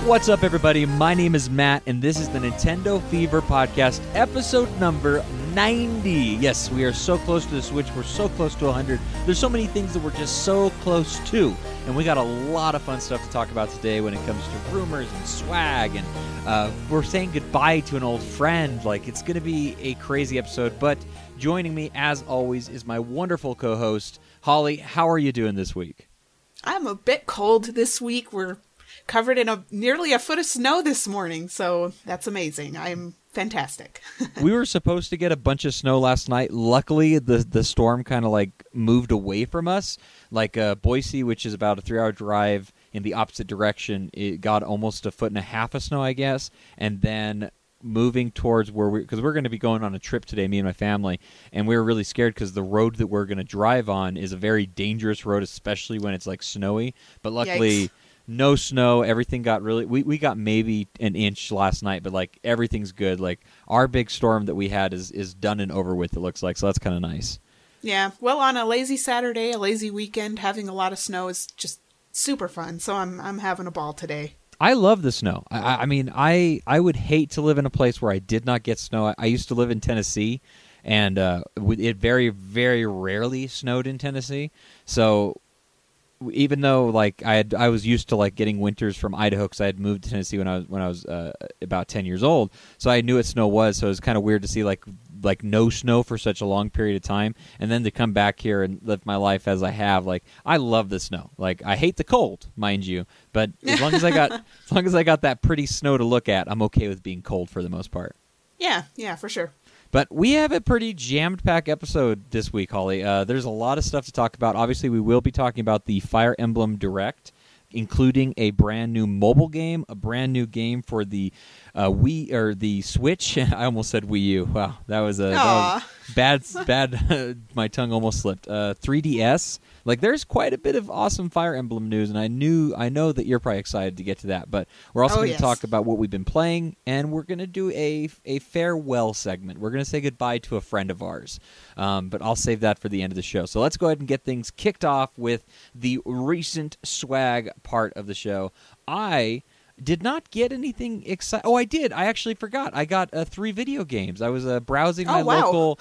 What's up, everybody? My name is Matt, and this is the Nintendo Fever Podcast, episode number 90. Yes, we are so close to the Switch. We're so close to 100. There's so many things that we're just so close to, and we got a lot of fun stuff to talk about today when it comes to rumors and swag, and we're saying goodbye to an old friend. Like, it's going to be a crazy episode, but joining me, as always, is my wonderful co-host, Holly. How are you doing this week? I'm a bit cold this week. We're covered in nearly a foot of snow this morning, so that's amazing. I'm fantastic. We were supposed to get a bunch of snow last night. Luckily, the storm kind of like moved away from us. Like Boise, which is about a 3-hour drive in the opposite direction, it got almost a foot and a half of snow, I guess, and then moving towards where because we're going to be going on a trip today, me and my family, and we were really scared because the road that we're going to drive on is a very dangerous road, especially when it's like snowy. But luckily, yikes. No snow. Everything got really. We got maybe an inch last night, but like everything's good. Like our big storm that we had is done and over with. It looks like, so that's kind of nice. Yeah. Well, on a lazy Saturday, a lazy weekend, having a lot of snow is just super fun. So I'm having a ball today. I love the snow. I mean, I would hate to live in a place where I did not get snow. I used to live in Tennessee, and it very, very rarely snowed in Tennessee. So even though like I was used to like getting winters from Idaho because I had moved to Tennessee when I was about 10 years old, so I knew what snow was. So it was kind of weird to see like no snow for such a long period of time, and then to come back here and live my life as I have. Like, I love the snow. Like, I hate the cold, mind you, but as long as I got that pretty snow to look at, I'm okay with being cold for the most part. Yeah, for sure. But we have a pretty jammed-packed episode this week, Holly. There's a lot of stuff to talk about. Obviously, we will be talking about the Fire Emblem Direct, including a brand new mobile game, a brand new game for the Wii or the Switch. I almost said Wii U. Wow, that was bad. My tongue almost slipped. 3DS. Like, there's quite a bit of awesome Fire Emblem news, and I know that you're probably excited to get to that. But we're also going to talk about what we've been playing, and we're going to do a farewell segment. We're going to say goodbye to a friend of ours, but I'll save that for the end of the show. So let's go ahead and get things kicked off with the recent swag part of the show. I did not get anything exciting. Oh, I did. I actually forgot. I got 3 video games. I was browsing my local.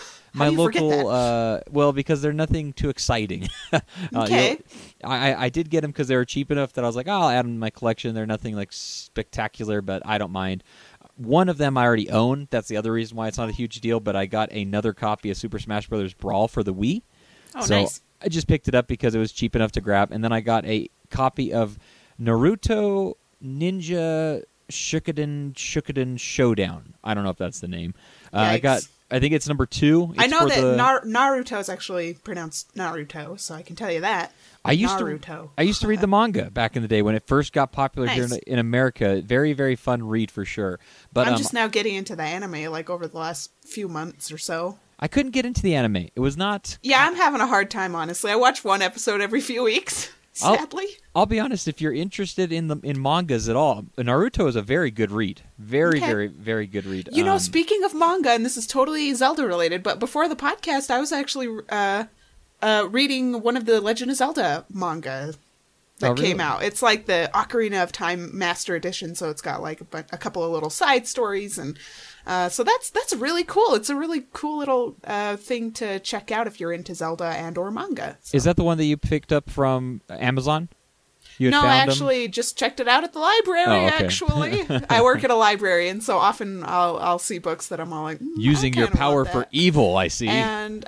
Well, because they're nothing too exciting. Okay. I did get them because they were cheap enough that I was like, I'll add them to my collection. They're nothing like spectacular, but I don't mind. One of them I already own. That's the other reason why it's not a huge deal. But I got another copy of Super Smash Bros. Brawl for the Wii. Oh, so nice. I just picked it up because it was cheap enough to grab, and then I got a copy of Naruto Ninja Shippuden Showdown. I don't know if that's the name. I think it's number 2. I know that Naruto is actually pronounced Naruto, so I can tell you that. I used to read the manga back in the day when it first got popular here in America. Very, very fun read for sure. But I'm just now getting into the anime, like over the last few months or so. I couldn't get into the anime. It was not. Yeah, I'm having a hard time, honestly. I watch one episode every few weeks. Sadly, I'll be honest. If you're interested in mangas at all, Naruto is a very good read. Very, very good read. You know, speaking of manga, and this is totally Zelda related, but before the podcast, I was actually reading one of the Legend of Zelda manga that came out. It's like the Ocarina of Time Master Edition, so it's got like a couple of little side stories, and so that's really cool. It's a really cool little thing to check out if you're into Zelda and or manga. So. Is that the one that you picked up from Amazon? No, I actually just checked it out at the library. Oh, okay. Actually, I work at a library, and so often I'll see books that I'm all like, using your power for evil. I see, and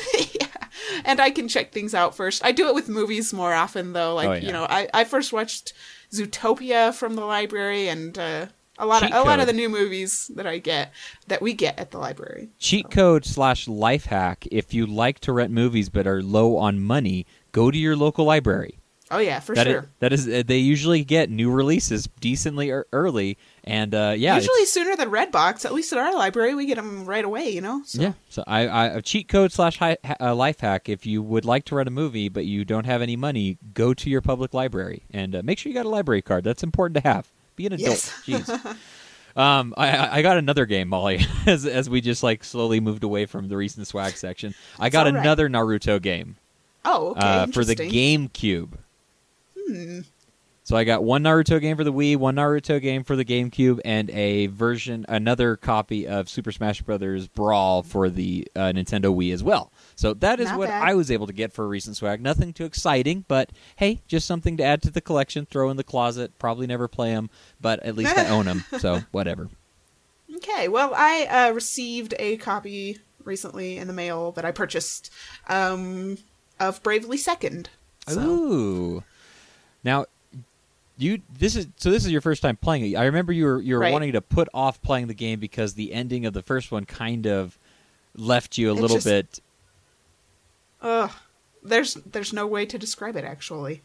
and I can check things out first. I do it with movies more often, though. Like you know, I first watched Zootopia from the library, and a lot of the new movies that we get at the library. Cheat code / life hack. If you like to rent movies but are low on money, go to your local library. Oh yeah, for sure. That is, they usually get new releases decently early, and usually sooner than Redbox. At least at our library, we get them right away. You know. So. Yeah. So I cheat code / life hack. If you would like to rent a movie but you don't have any money, go to your public library and make sure you got a library card. That's important to have. Be an adult. Yes. Jeez. I got another game, Molly, as we just like slowly moved away from the recent swag section. I got another Naruto game. Oh, okay. For the GameCube. So I got one Naruto game for the Wii, one Naruto game for the GameCube, and another copy of Super Smash Bros. Brawl for the Nintendo Wii as well. So that is Not what bad. I was able to get for recent swag. Nothing too exciting, but hey, just something to add to the collection, throw in the closet. Probably never play them, but at least I own them, so whatever. Okay, well, I received a copy recently in the mail that I purchased of Bravely Second. So. Ooh. Now, this is your first time playing it. I remember you were Right. wanting to put off playing the game because the ending of the first one kind of left you a little bit. There's no way to describe it actually.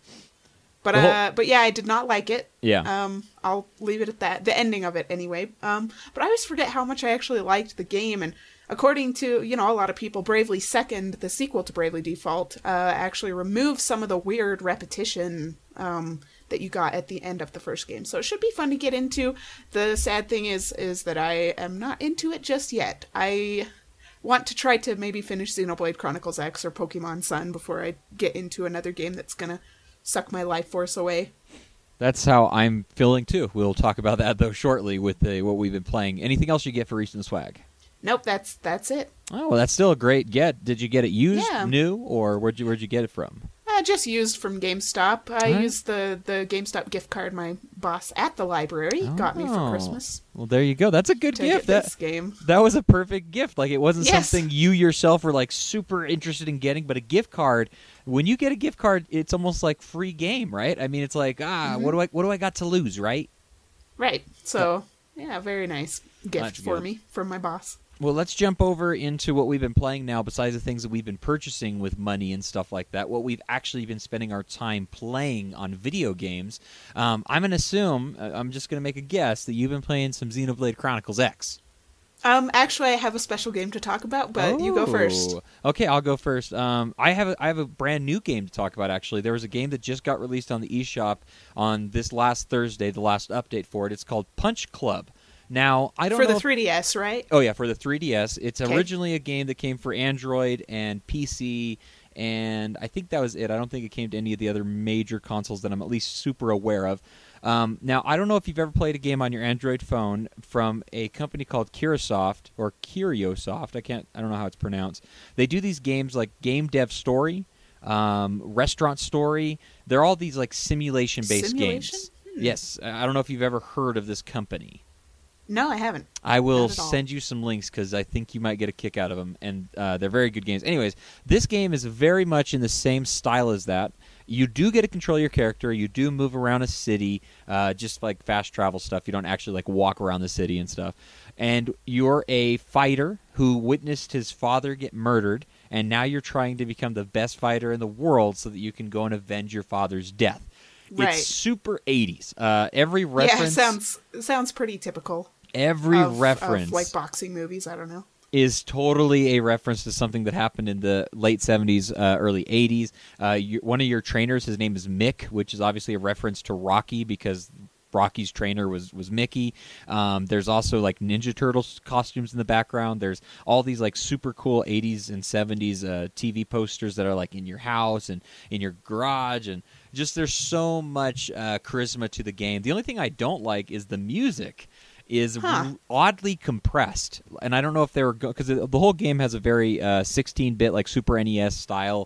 But yeah, I did not like it. Yeah. I'll leave it at that. The ending of it anyway. But I always forget how much I actually liked the game, and according to, a lot of people, Bravely Second, the sequel to Bravely Default, actually removed some of the weird repetition that you got at the end of the first game. So it should be fun to get into. The sad thing is that I am not into it just yet. I want to try to maybe finish Xenoblade Chronicles X or Pokemon Sun before I get into another game that's going to suck my life force away. That's how I'm feeling too. We'll talk about that though shortly with what we've been playing. Anything else you get for recent swag? Nope, that's it. Oh, well, that's still a great get. Did you get it used, Yeah. new, or where'd you get it from? Just used from GameStop. I used the GameStop gift card my boss at the library got me for Christmas Well, there you go. That's a good to gift. get this game. That was a perfect gift. Like, it wasn't Yes. something you yourself were like super interested in getting, but a gift card. When you get a gift card, it's almost like free game, right? I mean, it's like, what do I got to lose, right? Right. So, yeah, very nice gift That's for good. me from my boss. Well, let's jump over into what we've been playing now, besides the things that we've been purchasing with money and stuff like that, what we've actually been spending our time playing on video games. I'm going to assume, I'm just going to make a guess, that you've been playing some Xenoblade Chronicles X. Actually, I have a special game to talk about, but you go first. Okay, I'll go first. I have a brand new game to talk about, actually. There was a game that just got released on the eShop on this last Thursday, the last update for it. It's called Punch Club. Now, I don't know For the 3DS, right? Oh, yeah, for the 3DS. It's Okay. originally a game that came for Android and PC, and I think that was it. I don't think it came to any of the other major consoles that I'm at least super aware of. Now, I don't know if you've ever played a game on your Android phone from a company called Curiosoft, or Curiosoft. I don't know how it's pronounced. They do these games like Game Dev Story, Restaurant Story. They're all these like simulation-based Simulation? games. Yes, I don't know if you've ever heard of this company. No, I haven't. I will Not at all. send you some links because I think you might get a kick out of them, and they're very good games. Anyways, this game is very much in the same style as that. You do get to control your character. You do move around a city, just like fast travel stuff. You don't actually like walk around the city and stuff. And you're a fighter who witnessed his father get murdered, and now you're trying to become the best fighter in the world so that you can go and avenge your father's death. Right. It's super 80s. Every reference, Yeah, sounds pretty typical. every Of reference like boxing movies. I don't know. is totally a reference to something that happened in the late 70s, early 80s. One of your trainers, his name is Mick, which is obviously a reference to Rocky because Rocky's trainer was Mickey. There's also like Ninja Turtles costumes in the background. There's all these like super cool 80s and 70s TV posters that are like in your house and in your garage, and just there's so much charisma to the game. The only thing I don't like is the music is oddly compressed, and I don't know if they were because the whole game has a very 16-bit like Super NES style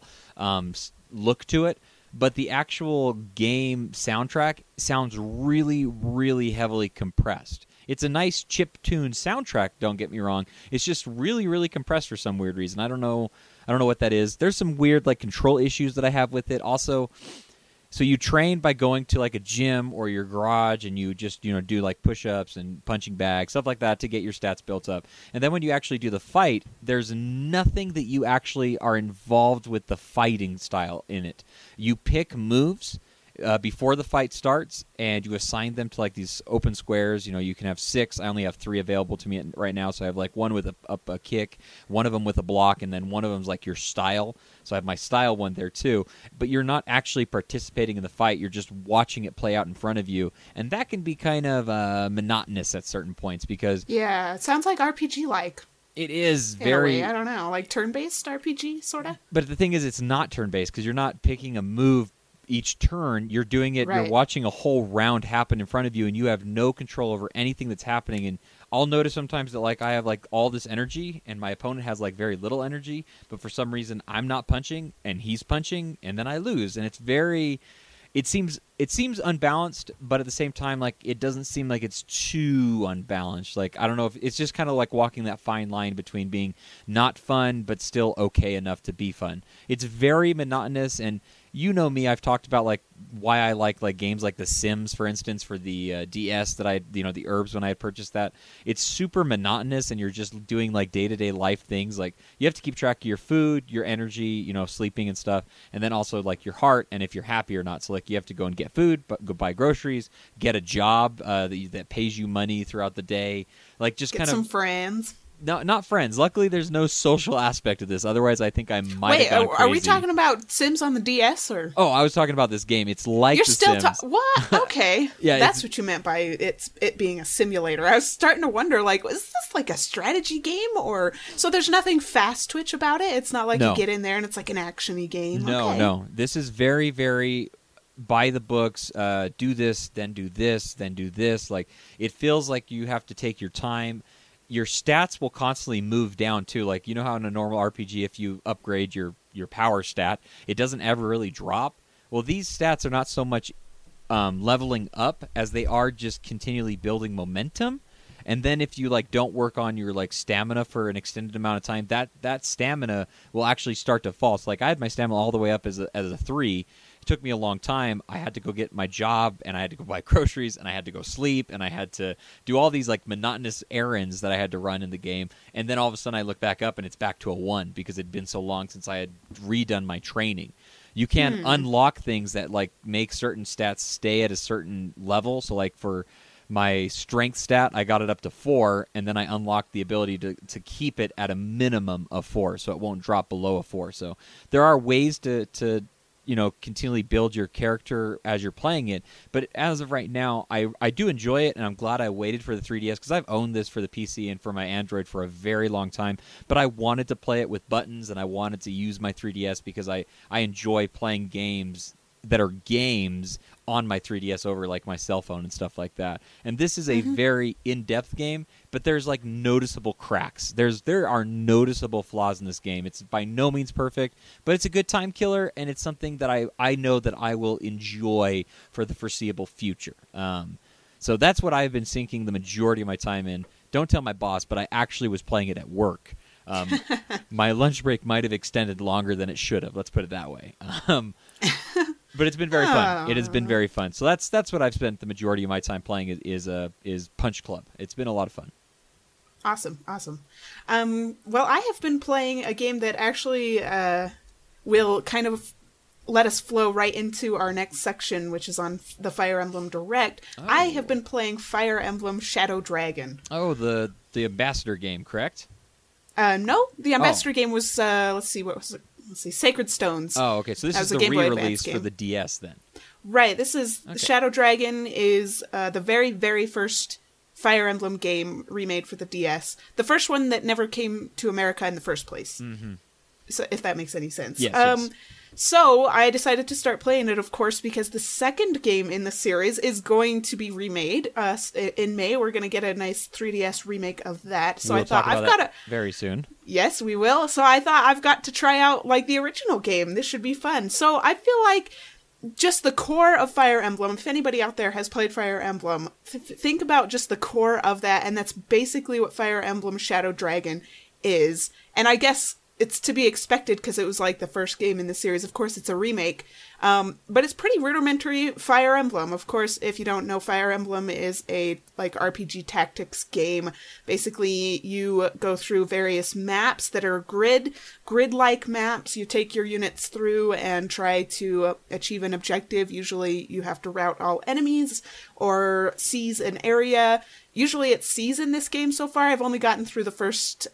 look to it. But the actual game soundtrack sounds really, really heavily compressed. It's a nice chip-tuned soundtrack, don't get me wrong. It's just really, really compressed for some weird reason. I don't know what that is. There's some weird like control issues that I have with it. Also, so you train by going to like a gym or your garage, and you just do like push-ups and punching bags, stuff like that to get your stats built up. And then when you actually do the fight, there's nothing that you actually are involved with the fighting style in it. You pick moves before the fight starts, and you assign them to like these open squares. You can have 6. I only have 3 available to me right now, so I have like one with a kick, one of them with a block, and then one of them's like your style. So I have my style one there too. But you're not actually participating in the fight. You're just watching it play out in front of you, and that can be kind of monotonous at certain points because Yeah, it sounds like RPG-like. it is In a very. way, I don't know, like turn-based RPG, sort of. But the thing is, it's not turn-based because you're not picking a move each turn. You're doing it. Right. You're watching a whole round happen in front of you, and you have no control over anything that's happening. And I'll notice sometimes that like I have like all this energy, and my opponent has like very little energy, but for some reason I'm not punching, and he's punching, and then I lose. And it's very. It seems unbalanced, but at the same time, like it doesn't seem like it's too unbalanced. Like I don't know if it's just kind of like walking that fine line between being not fun but still okay enough to be fun. It's very monotonous, and you know me, I've talked about like why I like games like The Sims, for instance, for the DS that the Herbs when I had purchased that. It's super monotonous, and you're just doing like day-to-day life things. Like you have to keep track of your food, your energy, sleeping and stuff, and then also like your heart and if you're happy or not. So like you have to go and get food, go buy groceries, get a job that pays you money throughout the day. Like just get kind some of friends. No, not friends. Luckily, there's no social aspect of this. Otherwise, I think I might have gone crazy. Are we talking about Sims on the DS or? Oh, I was talking about this game. It's like You're The still Sims. What? Okay, Yeah, that's what you meant by it being a simulator. I was starting to wonder, like, is this like a strategy game or? So there's nothing fast twitch about it. It's not like No. you get in there and it's like an action-y game. No, Okay. no. This is very, very by the books. Do this, then do this, then do this. Like it feels like you have to take your time. Your stats will constantly move down too. Like you know how in a normal RPG, if you upgrade your power stat, it doesn't ever really drop. Well, these stats are not so much leveling up as they are just continually building momentum. And then if you like don't work on your like stamina for an extended amount of time, that stamina will actually start to fall. So like I had my stamina all the way up as a 3. It took me a long time. I had to go get my job, and I had to go buy groceries, and I had to go sleep, and I had to do all these like monotonous errands that I had to run in the game. And then all of a sudden I look back up and it's back to a 1 because it'd been so long since I had redone my training. You can unlock things that like make certain stats stay at a certain level. So like for my strength stat, I got it up to 4, and then I unlocked the ability to keep it at a minimum of 4, so it won't drop below a 4. So there are ways to continually build your character as you're playing it. But as of right now, I do enjoy it, and I'm glad I waited for the 3DS because I've owned this for the PC and for my Android for a very long time. But I wanted to play it with buttons, and I wanted to use my 3DS because I enjoy playing games that are games on my 3DS over like my cell phone and stuff like that. And this is a very in-depth game, but there's like noticeable cracks. There are noticeable flaws in this game. It's by no means perfect, but it's a good time killer, and it's something that I know that I will enjoy for the foreseeable future. So that's what I've been sinking the majority of my time in. Don't tell my boss, but I actually was playing it at work. My lunch break might have extended longer than it should have. Let's put it that way. But it's been very fun. It has been very fun. So that's what I've spent the majority of my time playing is Punch Club. It's been a lot of fun. Awesome. Well, I have been playing a game that actually will kind of let us flow right into our next section, which is on the Fire Emblem Direct. Oh. I have been playing Fire Emblem Shadow Dragon. Oh, the Ambassador game, correct? No, the Ambassador game was, let's see, Sacred Stones. Oh, okay. So this is the re-release for the DS then. Right. This is Shadow Dragon is the very, very first Fire Emblem game remade for the DS. The first one that never came to America in the first place. Mm-hmm. So if that makes any sense. Yes. So I decided to start playing it, of course, because the second game in the series is going to be remade. In May, we're going to get a nice 3DS remake of that. So I thought I've got to very soon. Yes, we will. So I thought I've got to try out like the original game. This should be fun. So I feel like just the core of Fire Emblem, if anybody out there has played Fire Emblem, think about just the core of that, and that's basically what Fire Emblem Shadow Dragon is. And I guess it's to be expected because it was like the first game in the series. Of course, it's a remake, but it's pretty rudimentary Fire Emblem. Of course, if you don't know, Fire Emblem is a like RPG tactics game. Basically, you go through various maps that are grid-like maps. You take your units through and try to achieve an objective. Usually, you have to rout all enemies or seize an area. Usually, it's seize in this game so far. I've only gotten through the first...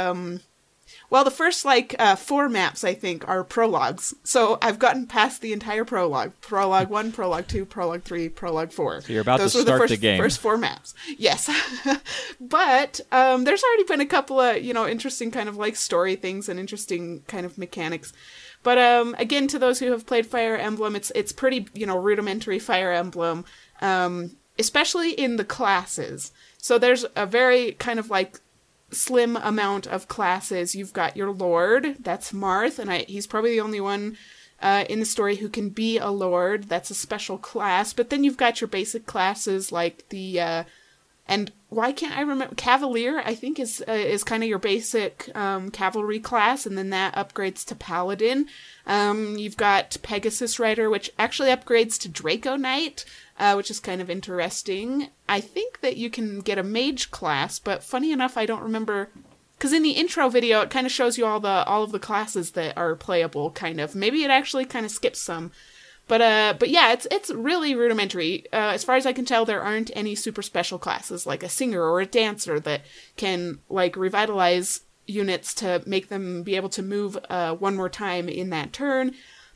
the first, 4 maps, I think, are prologues. So I've gotten past the entire prologue. Prologue 1, Prologue 2, Prologue 3, Prologue 4. So you're about to start the game. First 4 maps. Yes. But there's already been a couple of, interesting kind of, story things and interesting kind of mechanics. But again, to those who have played Fire Emblem, it's pretty, rudimentary Fire Emblem, especially in the classes. So there's a very kind of like slim amount of classes. You've got your Lord, that's Marth, and he's probably the only one in the story who can be a Lord. That's a special class. But then you've got your basic classes like the and why can't I remember? Cavalier, I think, is kind of your basic cavalry class, and then that upgrades to Paladin. You've got Pegasus Rider, which actually upgrades to Draco Knight, which is kind of interesting. I think that you can get a Mage class, but funny enough, I don't remember, because in the intro video, it kind of shows you all of the classes that are playable, kind of. Maybe it actually kind of skips some. But yeah, it's really rudimentary. As far as I can tell, there aren't any super special classes like a singer or a dancer that can like revitalize units to make them be able to move one more time in that turn.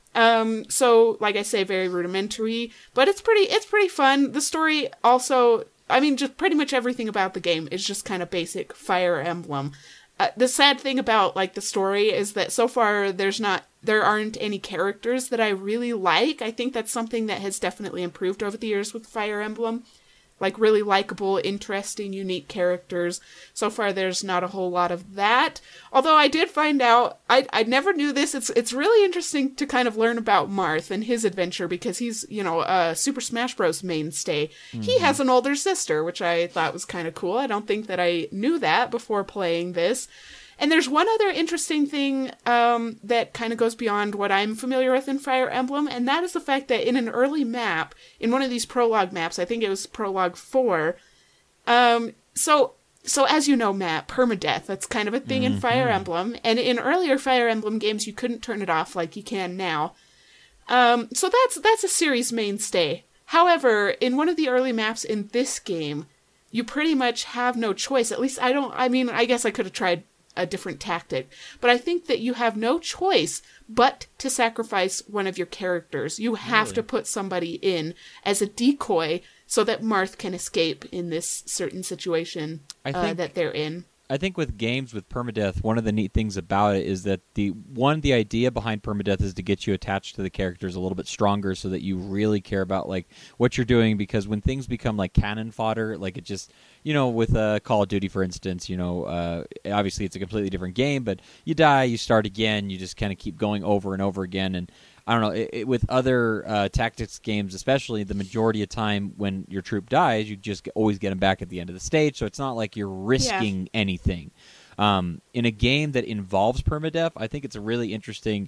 So like I say, very rudimentary, but it's pretty fun. The story also, I mean, just pretty much everything about the game is just kind of basic Fire Emblem. The sad thing about like the story is that so far there aren't any characters that I really like. I think that's something that has definitely improved over the years with Fire Emblem. Like really likable, interesting, unique characters. So far there's not a whole lot of that. Although I did find out, I never knew this, it's really interesting to kind of learn about Marth and his adventure because he's, a Super Smash Bros. Mainstay. Mm-hmm. He has an older sister, which I thought was kind of cool. I don't think that I knew that before playing this. And there's one other interesting thing that kind of goes beyond what I'm familiar with in Fire Emblem, and that is the fact that in an early map, in one of these prologue maps, I think it was prologue 4, so as you know, Matt, permadeath, that's kind of a thing in Fire Emblem, and in earlier Fire Emblem games, you couldn't turn it off like you can now. So that's a series mainstay. However, in one of the early maps in this game, you pretty much have no choice. At least I guess I could have tried a different tactic, but I think that you have no choice but to sacrifice one of your characters. You have to put somebody in as a decoy so that Marth can escape in this certain situation that they're in. I think with games with permadeath, one of the neat things about it is that the idea behind permadeath is to get you attached to the characters a little bit stronger so that you really care about like what you're doing, because when things become like cannon fodder, like it just, with Call of Duty, for instance, obviously it's a completely different game, but you die, you start again, you just kind of keep going over and over again. And I don't know, with other tactics games, especially, the majority of time when your troop dies, you just always get them back at the end of the stage, so it's not like you're risking anything. In a game that involves permadeath, I think it's a really interesting...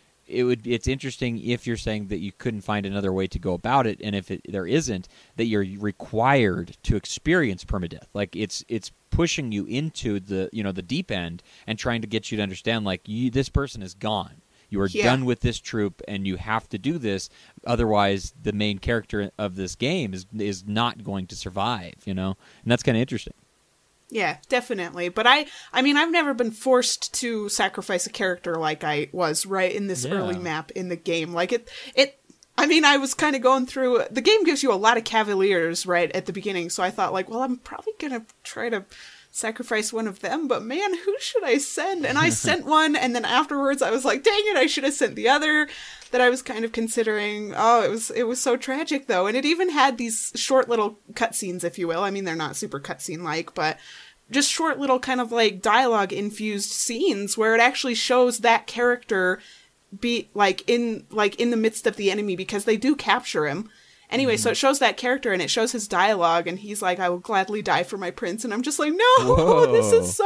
It's interesting if you're saying that you couldn't find another way to go about it, and if there isn't, that you're required to experience permadeath. Like it's pushing you into the the deep end and trying to get you to understand like this person is gone. You are done with this troop, and you have to do this. Otherwise, the main character of this game is not going to survive. And that's kind of interesting. Yeah, definitely. But I mean, I've never been forced to sacrifice a character like I was right in this early map in the game. Like it. I mean, I was kind of going through. The game gives you a lot of cavaliers right at the beginning, so I thought like, well, I'm probably gonna try to sacrifice one of them, but man, who should I send? And I sent one, and then afterwards I was like, dang it, I should have sent the other that I was kind of considering. Oh, it was so tragic though. And it even had these short little cutscenes, if you will. I mean, they're not super cutscene-like, but just short little kind of like dialogue-infused scenes where it actually shows that character be in the midst of the enemy, because they do capture him. Anyway, so it shows that character, and it shows his dialogue, and he's like, I will gladly die for my prince. And I'm just like, no, this is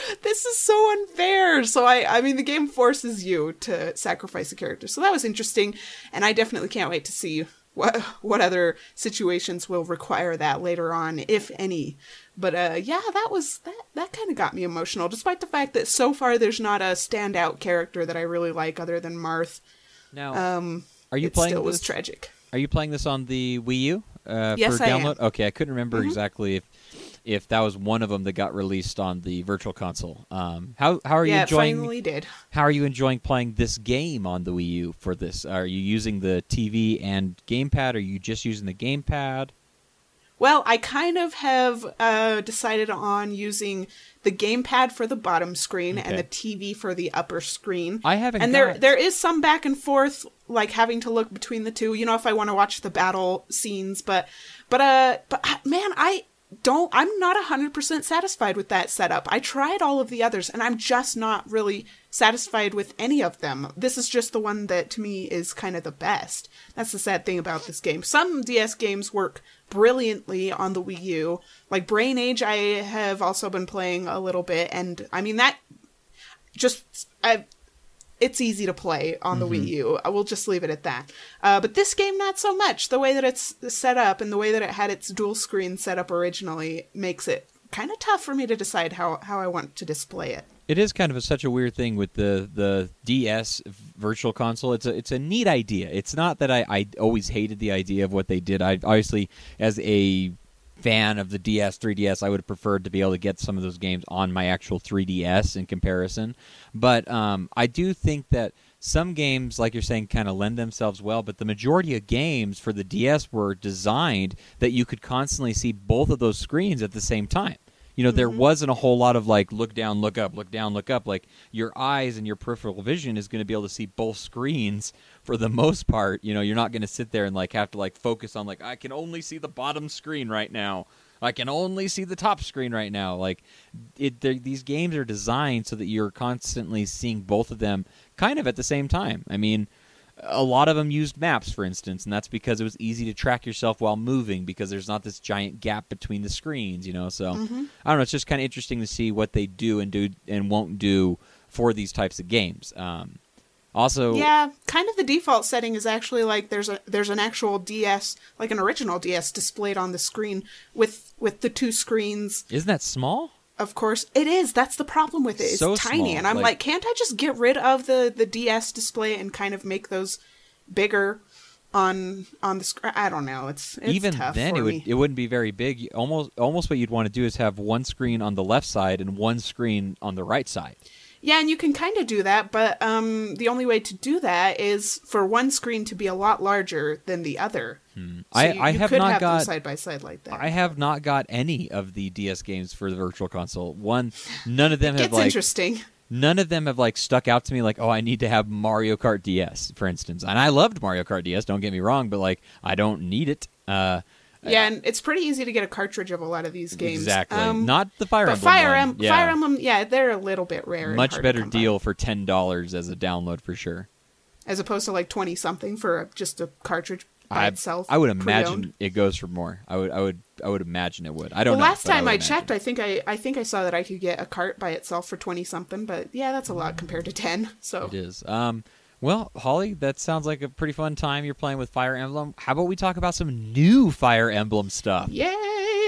so unfair. So I mean, the game forces you to sacrifice a character. So that was interesting. And I definitely can't wait to see what other situations will require that later on, if any. But that kind of got me emotional, despite the fact that so far there's not a standout character that I really like other than Marth. Now, are you playing? Still was tragic. Are you playing this on the Wii U yes, for download? I am. Okay, I couldn't remember exactly if that was one of them that got released on the Virtual Console. How are you enjoying? Yeah, it finally did. How are you enjoying playing this game on the Wii U for this? Are you using the TV and gamepad? Or are you just using the gamepad? Well, I kind of have decided on using the gamepad for the bottom screen and the TV for the upper screen. I haven't. And there is some back and forth, like having to look between the two. You know, if I want to watch the battle scenes, but man, I'm not 100% satisfied with that setup. I tried all of the others, and I'm just not really satisfied with any of them. This is just the one that, to me, is kind of the best. That's the sad thing about this game. Some DS games work brilliantly on the Wii U. Like Brain Age, I have also been playing a little bit, and I mean, that just... it's easy to play on the Wii U. I will just leave it at that. But this game, not so much. The way that it's set up and the way that it had its dual screen set up originally makes it kind of tough for me to decide how I want to display it. It is kind of such a weird thing with the DS Virtual Console. It's a neat idea. It's not that I always hated the idea of what they did. I obviously, as a fan of the DS, 3DS, I would have preferred to be able to get some of those games on my actual 3DS in comparison. But I do think that some games, like you're saying, kind of lend themselves well, but the majority of games for the DS were designed that you could constantly see both of those screens at the same time. You know, there wasn't a whole lot of like look down, look up, look down, look up. Like your eyes and your peripheral vision is going to be able to see both screens for the most part. You know, you're not going to sit there and like have to like focus on like I can only see the bottom screen right now. I can only see the top screen right now. Like these games are designed so that you're constantly seeing both of them kind of at the same time. I mean, a lot of them used maps, for instance, and that's because it was easy to track yourself while moving because there's not this giant gap between the screens, you know. So I don't know. It's just kind of interesting to see what they do and won't do for these types of games. Also, yeah, kind of the default setting is actually like there's an actual DS, like an original DS, displayed on the screen with the two screens. Isn't that small? Of course, it is. That's the problem with it. It's so tiny. small. And I'm like, can't I just get rid of the DS display and kind of make those bigger on the screen? I don't know. It's even tough then for me. it wouldn't be very big. Almost what you'd want to do is have one screen on the left side and one screen on the right side. Yeah, and you can kind of do that, but the only way to do that is for one screen to be a lot larger than the other. So I you have could not have got them side by side like that. I have not got any of the DS games for the Virtual Console. None of them have It's interesting. None of them have like stuck out to me like, oh, I need to have Mario Kart DS, for instance. And I loved Mario Kart DS, don't get me wrong, but like I don't need it. Yeah, and it's pretty easy to get a cartridge of a lot of these games. Exactly. Not the Fire Emblem one. Yeah. Fire Emblem, yeah, they're a little bit rare. Much better deal for $10 as a download for sure. As opposed to like 20 something for just a cartridge by itself. I would imagine pre-owned. it goes for more. I would imagine it would. I don't know. Last time I checked, I think I saw that I could get a cart by itself for 20 something, but yeah, that's a lot compared to 10. So it is. Well, Holly, that sounds like a pretty fun time you're playing with Fire Emblem. How about we talk about some new Fire Emblem stuff? Yay!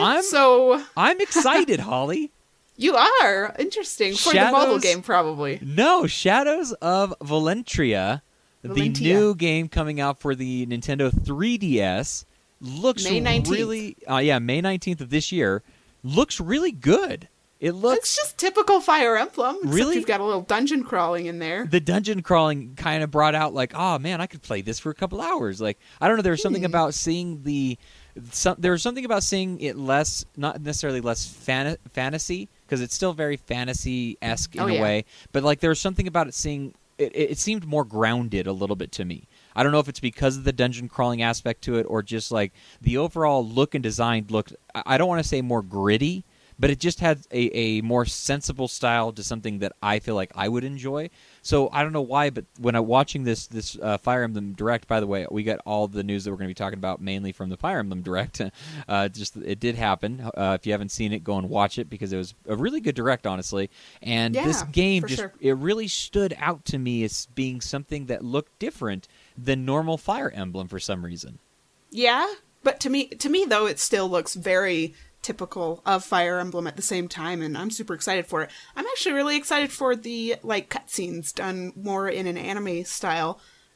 I'm excited, Holly. You are interesting for the mobile game, probably. No, Shadows of Valentia. The new game coming out for the Nintendo 3DS looks May 19th. really May 19th of this year. Looks really good. It's just typical Fire Emblem. Really? Except you've got a little dungeon crawling in there. The dungeon crawling kind of brought out like, oh man, I could play this for a couple hours. Like, I don't know, there was something about seeing there was something about seeing it less, not necessarily less fantasy, because it's still very fantasy-esque in a way, but like there was something about it seeing it seemed more grounded a little bit to me. I don't know if it's because of the dungeon crawling aspect to it or just like the overall look and design looked, I don't want to say more gritty, but it just had a more sensible style to something that I feel like I would enjoy. So I don't know why, but when I'm watching this Fire Emblem Direct, by the way, we got all the news that we're going to be talking about mainly from the Fire Emblem Direct. Just it did happen. If you haven't seen it, go and watch it because it was a really good Direct, honestly. And this game it really stood out to me as being something that looked different than normal Fire Emblem for some reason. Yeah, but to me though, it still looks very typical of Fire Emblem at the same time, and I'm super excited for it. I'm actually really excited for the like cutscenes done more in an anime style.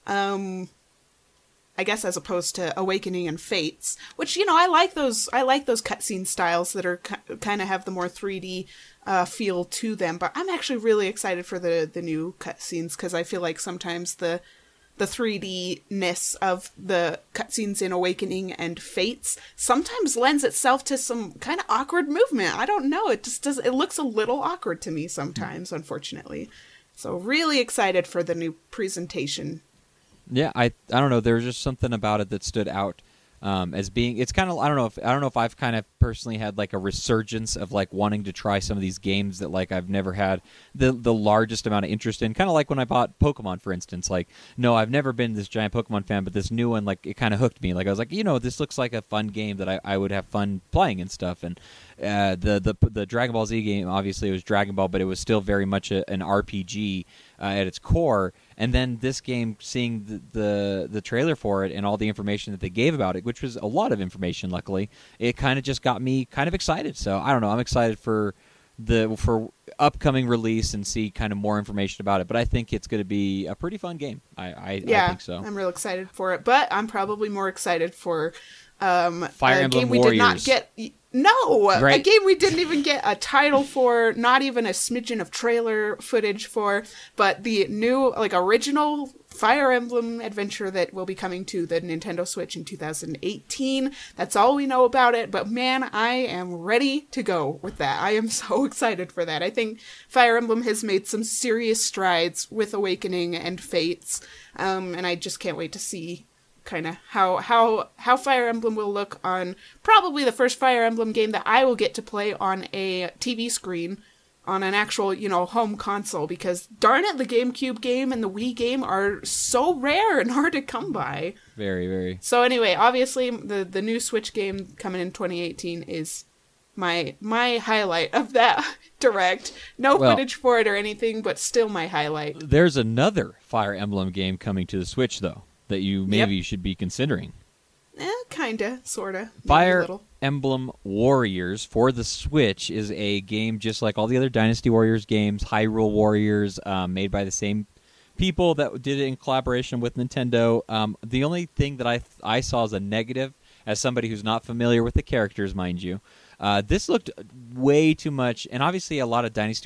I guess as opposed to Awakening and Fates, which I like those cutscene styles that are kind of have the more 3D feel to them. But I'm actually really excited for the new cutscenes because I feel like sometimes the the 3D-ness of the cutscenes in Awakening and Fates sometimes lends itself to some kind of awkward movement. I don't know. It just does. It looks a little awkward to me sometimes, unfortunately. So really excited for the new presentation. Yeah, I don't know. There was just something about it that stood out as being. It's kind of I don't know if I've kind of personally had like a resurgence of like wanting to try some of these games that like I've never had the largest amount of interest in. Kind of like when I bought Pokemon, for instance. Like, no, I've never been this giant Pokemon fan, but this new one, like, it kind of hooked me. Like, I was like, this looks like a fun game that I would have fun playing and stuff. And the Dragon Ball Z game, obviously, it was Dragon Ball, but it was still very much an RPG at its core. And then this game, seeing the trailer for it and all the information that they gave about it, which was a lot of information, luckily, it kind of just got me kind of excited. So I don't know. I'm excited for upcoming release and see kind of more information about it. But I think it's going to be a pretty fun game. I think so. I'm real excited for it. But I'm probably more excited for Fire Emblem game we Warriors. did not get. No, right. A game we didn't even get a title for, not even a smidgen of trailer footage for, but the new, like, original Fire Emblem adventure that will be coming to the Nintendo Switch in 2018. That's all we know about it, but man, I am ready to go with that. I am so excited for that. I think Fire Emblem has made some serious strides with Awakening and Fates, and I just can't wait to see kind of how Fire Emblem will look on probably the first Fire Emblem game that I will get to play on a TV screen, on an actual, home console, because darn it, the GameCube game and the Wii game are so rare and hard to come by. Very, very. So anyway, obviously the new Switch game coming in 2018 is my highlight of that direct. No footage for it or anything, but still my highlight. There's another Fire Emblem game coming to the Switch, though, that you maybe should be considering. Kinda, sorta. Fire Emblem Warriors for the Switch is a game just like all the other Dynasty Warriors games, Hyrule Warriors, made by the same people that did it in collaboration with Nintendo. The only thing that I saw as a negative, as somebody who's not familiar with the characters, mind you, this looked way too much, and obviously a lot of Dynasty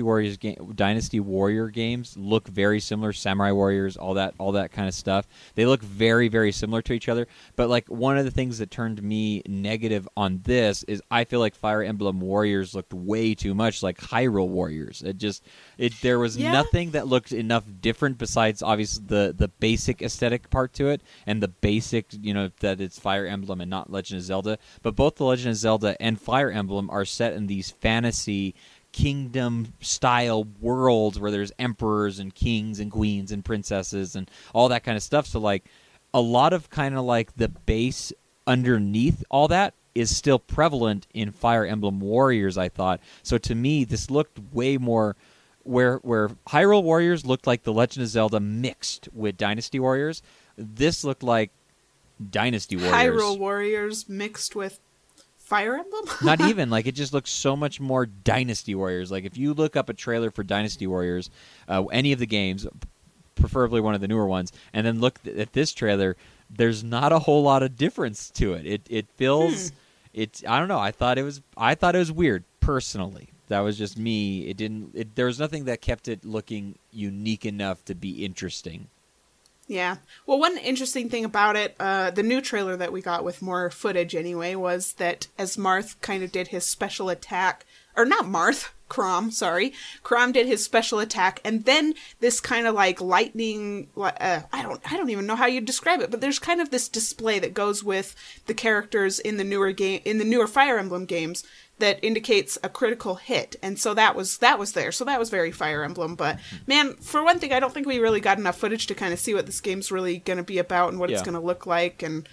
Warrior games look very similar. Samurai Warriors, all that kind of stuff. They look very, very similar to each other. But like one of the things that turned me negative on this is I feel like Fire Emblem Warriors looked way too much like Hyrule Warriors. There was nothing that looked enough different besides obviously the basic aesthetic part to it and the basic, that it's Fire Emblem and not Legend of Zelda. But both the Legend of Zelda and Fire Emblem are set in these fantasy kingdom style worlds where there's emperors and kings and queens and princesses and all that kind of stuff. So like a lot of kind of like the base underneath all that is still prevalent in Fire Emblem Warriors, I thought. So to me, this looked way more where Hyrule Warriors looked like the Legend of Zelda mixed with Dynasty Warriors. This looked like Dynasty Warriors. Hyrule Warriors mixed with Fire Emblem? Not even. Like, it just looks so much more Dynasty Warriors. Like, if you look up a trailer for Dynasty Warriors, any of the games, preferably one of the newer ones, and then look at this trailer, there's not a whole lot of difference to it. It feels... I don't know. I thought it was weird, personally. That was just me. There was nothing that kept it looking unique enough to be interesting. Yeah. Well, one interesting thing about it, the new trailer that we got with more footage anyway, was that as Marth kind of did his special attack, or not Marth, Chrom, sorry. Chrom did his special attack, and then this kind of like lightning, I don't even know how you describe it, but there's kind of this display that goes with the characters in the newer Fire Emblem games that indicates a critical hit. And so that was there. So that was very Fire Emblem. But man, for one thing, I don't think we really got enough footage to kind of see what this game's really going to be about and what it's going to look like. And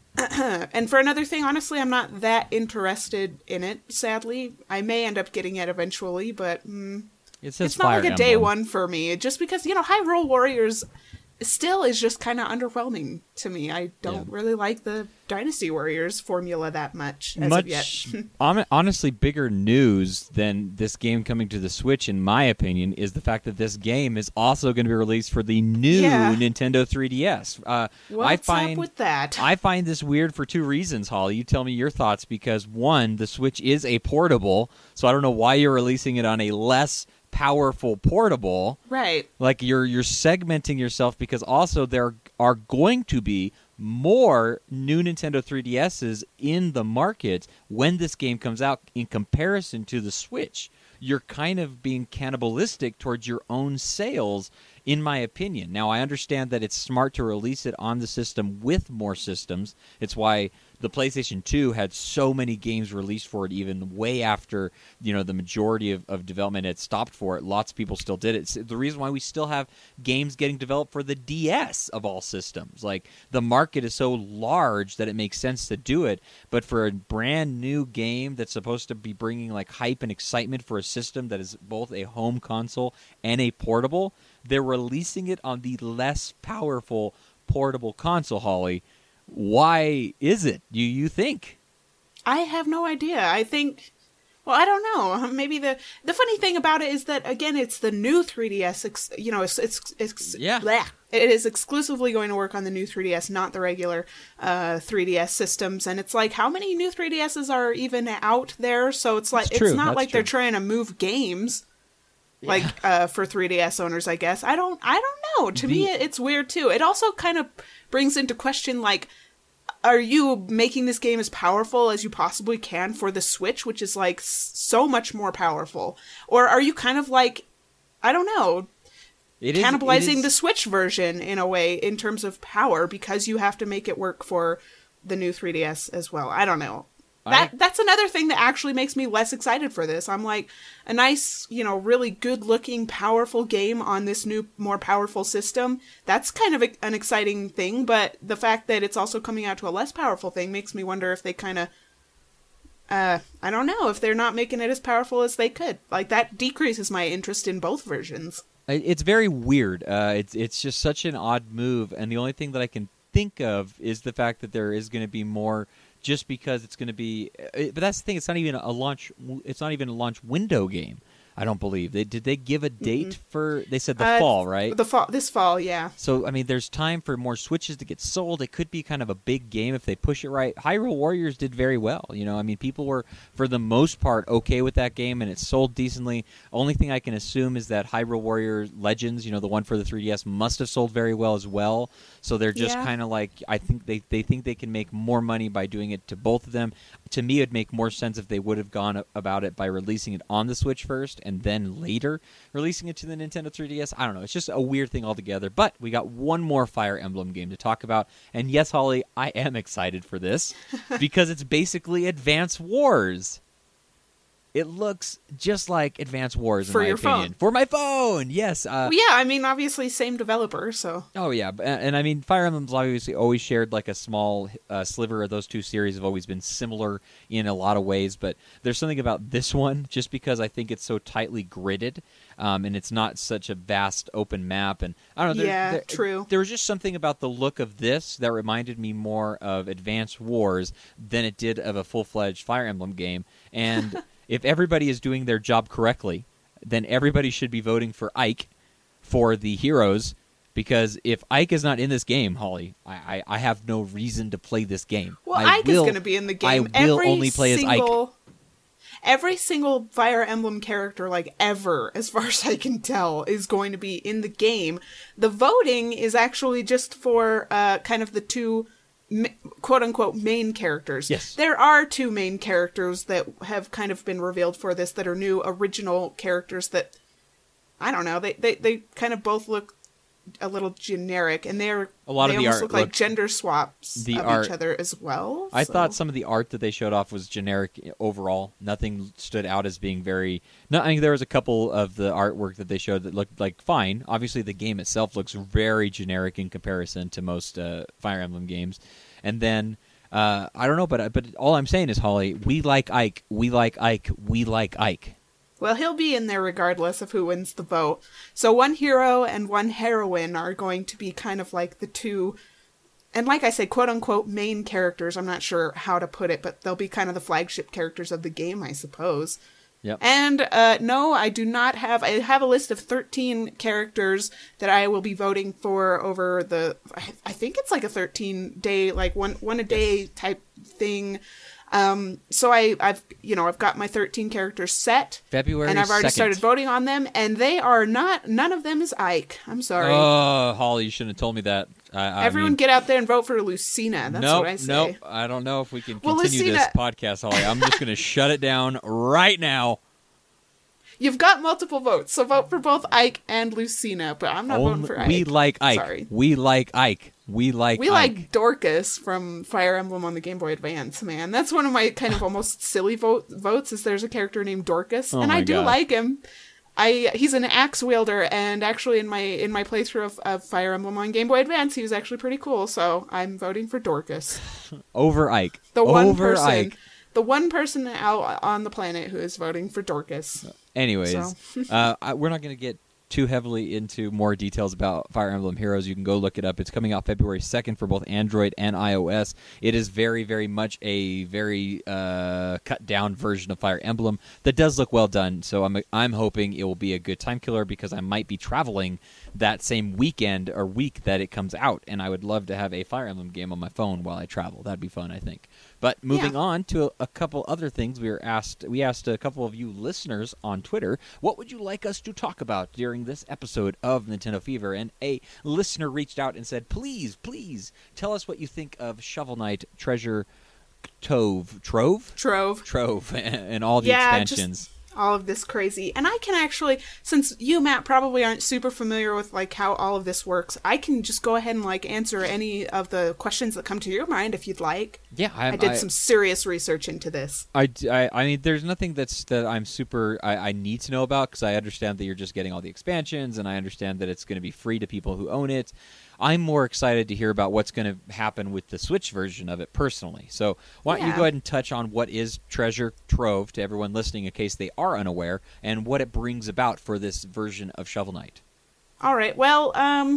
and for another thing, honestly, I'm not that interested in it, sadly. I may end up getting it eventually, but it's not Fire like a day Emblem. one for me. Just because, Hyrule Warriors still is just kind of underwhelming to me. I don't really like the Dynasty Warriors formula that much as of yet. Honestly, bigger news than this game coming to the Switch, in my opinion, is the fact that this game is also going to be released for the new Nintendo 3DS. What's up with that? I find this weird for two reasons, Holly. You tell me your thoughts, because one, the Switch is a portable, so I don't know why you're releasing it on a less powerful portable. Right. Like you're segmenting yourself, because also there are going to be more new Nintendo 3DSs in the market when this game comes out in comparison to the Switch. You're kind of being cannibalistic towards your own sales, in my opinion. Now, I understand that it's smart to release it on the system with more systems. It's why the PlayStation 2 had so many games released for it, even way after the majority of development had stopped for it. Lots of people still did it. It's the reason why we still have games getting developed for the DS of all systems. Like, the market is so large that it makes sense to do it. But for a brand new game that's supposed to be bringing like hype and excitement for a system that is both a home console and a portable, they're releasing it on the less powerful portable console, Holly. Why is it, do you think? I have no idea. I think, well, I don't know. Maybe the funny thing about it is that, again, it's the new 3DS. It is exclusively going to work on the new 3DS, not the regular 3DS systems. And it's like, how many new 3DSs are even out there? So it's like, it's not like they're trying to move games. Like, for 3DS owners, I guess. I don't know. To me, it's weird, too. It also kind of brings into question, like, are you making this game as powerful as you possibly can for the Switch, which is, like, so much more powerful? Or are you kind of, like, I don't know, cannibalizing the Switch version, in a way, in terms of power, because you have to make it work for the new 3DS as well? I don't know. That's another thing that actually makes me less excited for this. I'm like, a nice, really good-looking, powerful game on this new, more powerful system, that's kind of an exciting thing, but the fact that it's also coming out to a less powerful thing makes me wonder if they kind of, I don't know, if they're not making it as powerful as they could. Like, that decreases my interest in both versions. It's very weird. It's just such an odd move, and the only thing that I can think of is the fact that there is going to be more, just because it's going to be, but that's the thing. It's not even a launch. It's not even a launch window game. I don't believe did they give a date for? They said the fall, right? This fall, yeah. So I mean, there's time for more Switches to get sold. It could be kind of a big game if they push it right. Hyrule Warriors did very well. I mean, people were for the most part okay with that game, and it sold decently. Only thing I can assume is that Hyrule Warriors Legends, the one for the 3DS, must have sold very well as well. So they're just kind of like, I think they think they can make more money by doing it to both of them. To me, it'd make more sense if they would have gone about it by releasing it on the Switch first and then later releasing it to the Nintendo 3DS. I don't know. It's just a weird thing altogether. But we got one more Fire Emblem game to talk about. And yes, Holly, I am excited for this because it's basically Advance Wars. It looks just like Advance Wars, in my opinion. Phone. For my phone, yes. Well, yeah, I mean, obviously, same developer, so. Oh, yeah. And I mean, Fire Emblem's obviously always shared like a small sliver of those two series have always been similar in a lot of ways. But there's something about this one, just because I think it's so tightly gridded, and it's not such a vast open map. And I don't know. True. There was just something about the look of this that reminded me more of Advance Wars than it did of a full-fledged Fire Emblem game. And if everybody is doing their job correctly, then everybody should be voting for Ike for the heroes, because if Ike is not in this game, Holly, I have no reason to play this game. Well, Ike is going to be in the game. I will only play as Ike. Every single Fire Emblem character, like ever, as far as I can tell, is going to be in the game. The voting is actually just for kind of the two quote-unquote main characters. Yes. There are two main characters that have kind of been revealed for this that are new original characters that, I don't know, they kind of both look a little generic, and they almost look like gender swaps of each other as well. I thought some of the art that they showed off was generic overall. Nothing stood out as being very... No, I mean, there was a couple of the artwork that they showed that looked like fine. Obviously, the game itself looks very generic in comparison to most Fire Emblem games. And then, I don't know, but all I'm saying is, Holly, we like Ike, we like Ike, we like Ike. Well, he'll be in there regardless of who wins the vote. So one hero and one heroine are going to be kind of like the two, and like I said, quote-unquote main characters. I'm not sure how to put it, but they'll be kind of the flagship characters of the game, I suppose. Yep. And no, I do not have... I have a list of 13 characters that I will be voting for over the... I think it's like a 13-day, like one a day type thing. So I've got my 13 characters set. February 2nd. And I've already started voting on them, and they are not... None of them is Ike. I'm sorry. Oh, Holly, you shouldn't have told me that. Everyone get out there and vote for Lucina. That's what I say. Nope. I don't know if we can continue this podcast, Holly. I'm just going to shut it down right now. You've got multiple votes, so vote for both Ike and Lucina, but I'm not voting for Ike. We like Ike. Sorry. We like Ike. We like Dorcas from Fire Emblem on the Game Boy Advance, man. That's one of my kind of almost silly votes, is there's a character named Dorcas, and I do like him. He's an axe wielder, and actually in my playthrough of Fire Emblem on Game Boy Advance, he was actually pretty cool, so I'm voting for Dorcas. Over Ike. The one person out on the planet who is voting for Dorcas. Anyways, we're not going to get too heavily into more details about Fire Emblem Heroes. You can go look it up. It's coming out February 2nd for both Android and iOS. It is very, very much a very cut-down version of Fire Emblem that does look well done. So I'm hoping it will be a good time killer because I might be traveling that same weekend or week that it comes out, and I would love to have a Fire Emblem game on my phone while I travel. That'd be fun, I think. But moving on to a couple other things, we asked a couple of you listeners on Twitter, what would you like us to talk about during this episode of Nintendo Fever? And a listener reached out and said, please tell us what you think of Shovel Knight Treasure Trove and all the expansions. All of this crazy. And I can actually, since you, Matt, probably aren't super familiar with like how all of this works, I can just go ahead and like answer any of the questions that come to your mind if you'd like. Yeah, I did some serious research into this. I mean, there's nothing that I'm super I need to know about, because I understand that you're just getting all the expansions, and I understand that it's going to be free to people who own it. I'm more excited to hear about what's going to happen with the Switch version of it personally. So why don't you go ahead and touch on what is Treasure Trove to everyone listening in case they are unaware, and what it brings about for this version of Shovel Knight. All right. Well,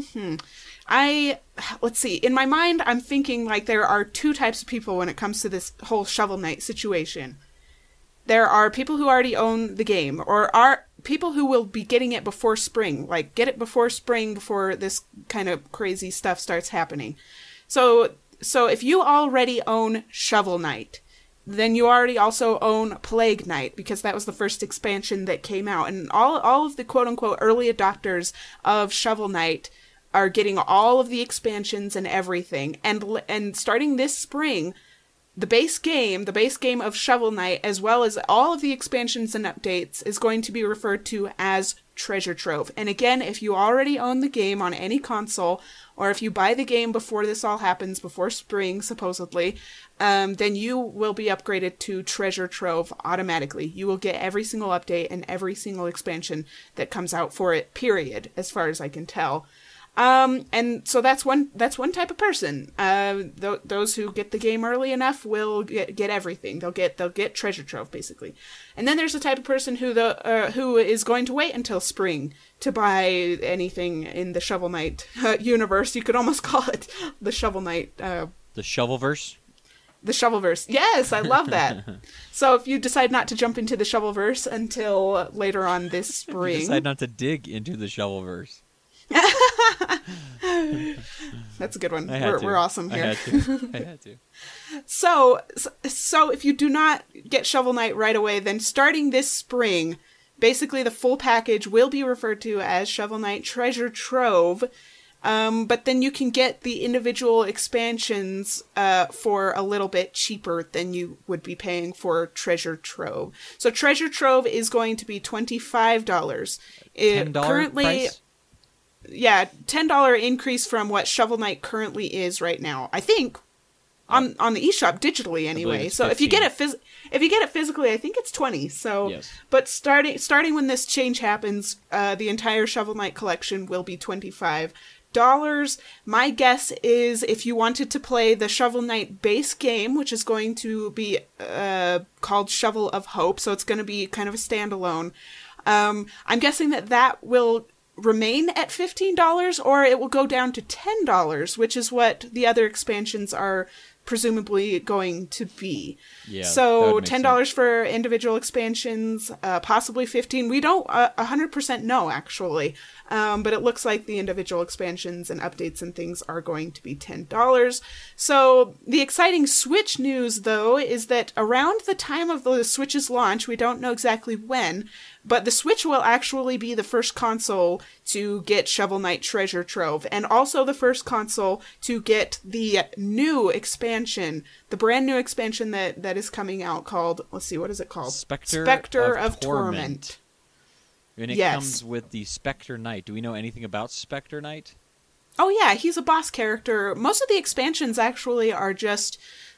let's see. In my mind, I'm thinking like there are two types of people when it comes to this whole Shovel Knight situation. There are people who already own the game, or are people who will be getting it before spring. Like, get it before spring, before this kind of crazy stuff starts happening. So if you already own Shovel Knight, then you already also own Plague Knight, because that was the first expansion that came out. And all of the quote-unquote early adopters of Shovel Knight are getting all of the expansions and everything. And starting this spring, the base game of Shovel Knight, as well as all of the expansions and updates, is going to be referred to as Treasure Trove. And again, if you already own the game on any console, or if you buy the game before this all happens, before spring, supposedly, then you will be upgraded to Treasure Trove automatically. You will get every single update and every single expansion that comes out for it, period, as far as I can tell. And so that's one type of person. Those who get the game early enough will get everything. They'll get Treasure Trove, basically. And then there's the type of person who is going to wait until spring to buy anything in the Shovel Knight universe. You could almost call it the Shovel Knight. The Shovelverse? The Shovelverse. Yes, I love that. So if you decide not to jump into the Shovelverse until later on this spring. You decide not to dig into the Shovelverse. That's a good one. We're awesome here. I had to. So if you do not get Shovel Knight right away, then starting this spring, basically the full package will be referred to as Shovel Knight Treasure Trove. But then you can get the individual expansions for a little bit cheaper than you would be paying for Treasure Trove. So Treasure Trove is going to be $25. $10 currently price? Yeah, $10 increase from what Shovel Knight currently is right now. I think on the eShop digitally anyway. So if you get it physically, I think it's $20. So yes. But starting when this change happens, the entire Shovel Knight collection will be $25. My guess is if you wanted to play the Shovel Knight base game, which is going to be called Shovel of Hope, so it's going to be kind of a standalone. I'm guessing that will remain at $15, or it will go down to $10, which is what the other expansions are presumably going to be. Yeah, so $10 for individual expansions, possibly $15. We don't 100% know, actually, but it looks like the individual expansions and updates and things are going to be $10. So the exciting Switch news, though, is that around the time of the Switch's launch, we don't know exactly when, But the Switch will actually be the first console to get Shovel Knight Treasure Trove, and also the first console to get the new expansion, the brand new expansion that is coming out called, let's see, what is it called? Spectre of Torment. And it Yes. comes with the Spectre Knight. Do we know anything about Spectre Knight? Oh yeah, he's a boss character. Most of the expansions actually are just,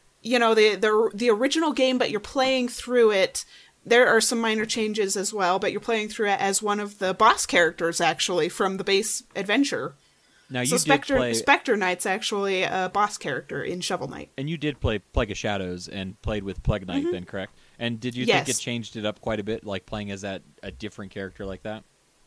the original game, but you're playing through it. There are some minor changes as well, but you're playing through it as one of the boss characters, actually, from the base adventure. Now, you So did play... Spectre Knight's actually a boss character in Shovel Knight. And you did play Plague of Shadows and played with Plague Knight then, correct? And did you think Yes. it changed it up quite a bit, like playing as a different character like that?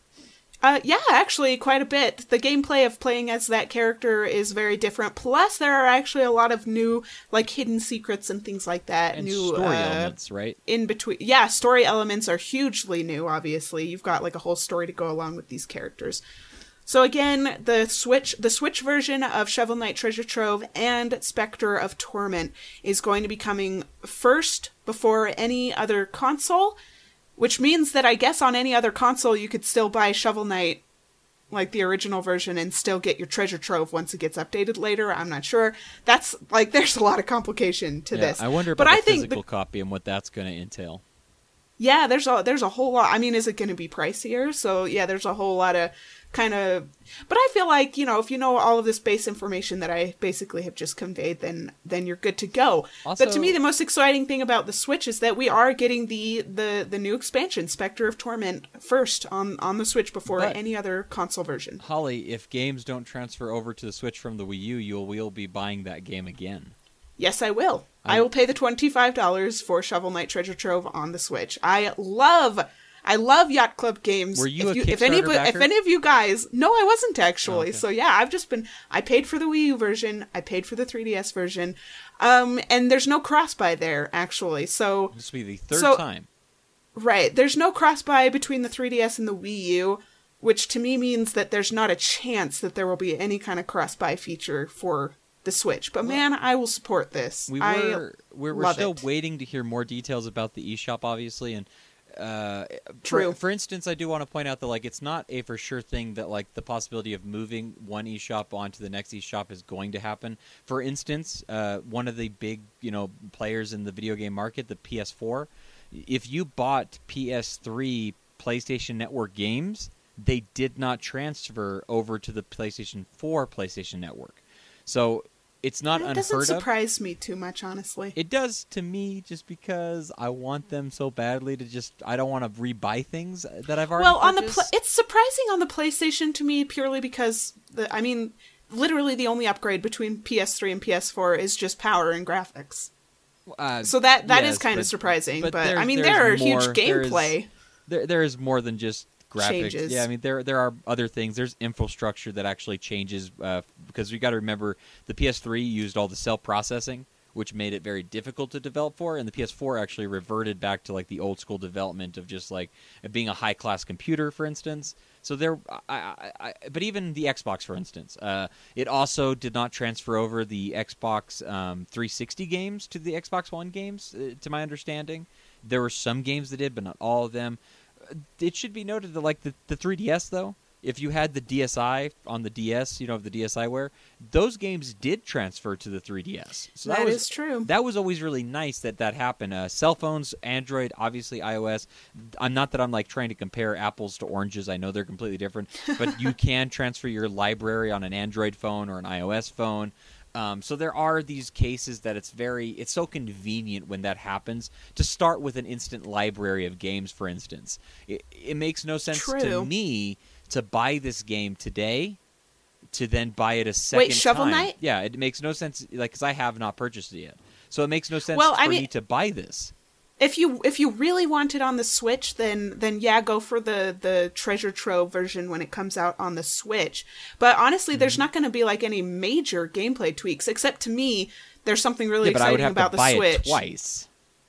Yeah, actually, quite a bit. The gameplay of playing as that character is very different. Plus, there are actually a lot of new, hidden secrets and things like that. And new story elements, right? in between. Yeah, story elements are hugely new, obviously. You've got, a whole story to go along with these characters. So again, the Switch version of Shovel Knight Treasure Trove and Spectre of Torment is going to be coming first before any other console, which means that I guess on any other console you could still buy Shovel Knight, the original version, and still get your Treasure Trove once it gets updated later. I'm not sure. That's, there's a lot of complication to this. I wonder about the physical copy and what that's going to entail. Yeah, there's a whole lot. I mean, is it going to be pricier? So yeah, there's a whole lot of but I feel like, if you know all of this base information that I basically have just conveyed, then you're good to go. Also, but to me, the most exciting thing about the Switch is that we are getting the new expansion, Spectre of Torment, first on the Switch before any other console version. Holly, if games don't transfer over to the Switch from the Wii U, you will be buying that game again. Yes, I will. I will pay the $25 for Shovel Knight Treasure Trove on the Switch. I love Yacht Club games. Were you if any of you guys... No, I wasn't actually. Oh, okay. So yeah, I paid for the Wii U version. I paid for the 3DS version. And there's no cross-buy there, actually. So This will be the third time. Right. There's no cross-buy between the 3DS and the Wii U, which to me means that there's not a chance that there will be any kind of cross-buy feature for the Switch. But man, I will support this. We're still waiting to hear more details about the eShop, obviously, and True. For instance, I do want to point out that it's not a for sure thing that the possibility of moving one eShop onto the next eShop is going to happen. For instance, one of the big players in the video game market, the PS4, if you bought PS3 PlayStation Network games, they did not transfer over to the PlayStation 4 PlayStation Network. So it's not unheard of. It doesn't surprise me too much, honestly. It does to me, just because I want them so badly I don't want to rebuy things that I've already purchased. It's surprising on the PlayStation to me purely because, literally the only upgrade between PS3 and PS4 is just power and graphics. So that is kind of surprising. But there are huge gameplay. There is more than just graphics. Changes. Yeah, I mean there are other things. There's infrastructure that actually changes because you got to remember the PS3 used all the cell processing, which made it very difficult to develop for, and the PS4 actually reverted back to the old school development of just it being a high class computer, for instance. So but even the Xbox, for instance, it also did not transfer over the Xbox 360 games to the Xbox One games, to my understanding. There were some games that did, but not all of them. It should be noted that the 3DS, though, if you had the DSi on the DS, the DSiWare, those games did transfer to the 3DS. So that is true. That was always really nice that happened. Cell phones, Android, obviously iOS. Not that I'm trying to compare apples to oranges. I know they're completely different, but you can transfer your library on an Android phone or an iOS phone. So there are these cases that it's so convenient when that happens to start with an instant library of games, for instance. It makes no sense to me to buy this game today to then buy it a second time. Wait, Shovel Knight? Yeah, it makes no sense because I have not purchased it yet. So it makes no sense for me to buy this. If you really want it on the Switch, then yeah, go for the Treasure Trove version when it comes out on the Switch. But honestly, there's not going to be any major gameplay tweaks, except to me, there's something really exciting about the Switch. But I would have to buy it twice.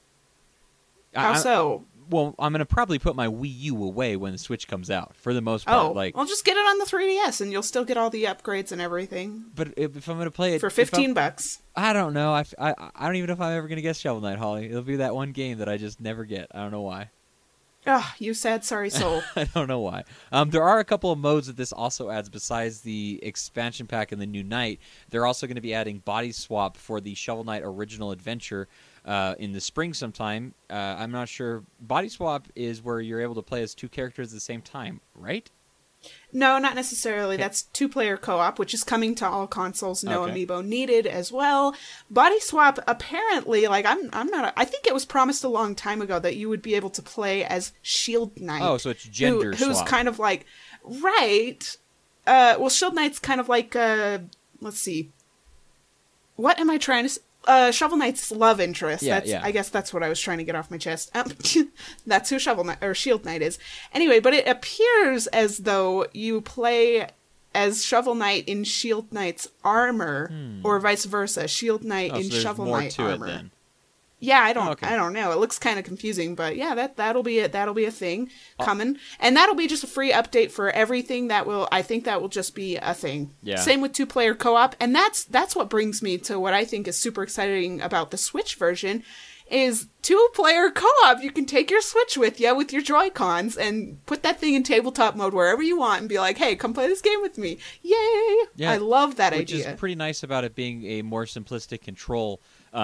How so? Well, I'm going to probably put my Wii U away when the Switch comes out, for the most part. Well, just get it on the 3DS, and you'll still get all the upgrades and everything. But if I'm going to play it... For $15. I don't know. I don't even know if I'm ever going to get Shovel Knight, Holly. It'll be that one game that I just never get. I don't know why. Ugh, you sad, sorry soul. I don't know why. There are a couple of modes that this also adds besides the expansion pack and the new Knight. They're also going to be adding Body Swap for the Shovel Knight Original Adventure in the spring sometime. I'm not sure. Body Swap is where you're able to play as two characters at the same time, right? No, not necessarily. Okay. That's 2-player co-op, which is coming to all consoles. No Okay. amiibo needed as well. Body Swap, apparently, like I'm not. I think it was promised a long time ago that you would be able to play as Shield Knight. Oh, so it's gender who's swap. kind of like right. Well, Shield Knight's kind of like let's see. What am I trying to? Shovel Knight's love interest. Yeah, That's, yeah. I guess that's what I was trying to get off my chest. That's who Shovel Knight or Shield Knight is. Anyway, but it appears as though you play as Shovel Knight in Shield Knight's armor, or vice versa. Shield Knight in So there's Shovel more Knight to armor. it then. Yeah, I Okay. don't know. It looks kind of confusing, but yeah, that'll be it. That'll be a thing coming, and that'll be just a free update for everything. I think that will just be a thing. Yeah. Same with 2-player co-op, and that's what brings me to what I think is super exciting about the Switch version, is 2-player co-op. You can take your Switch with you with your Joy-Cons and put that thing in tabletop mode wherever you want, and be like, "Hey, come play this game with me!" Yay! Yeah, I love that which idea. is pretty nice about it being a more simplistic control.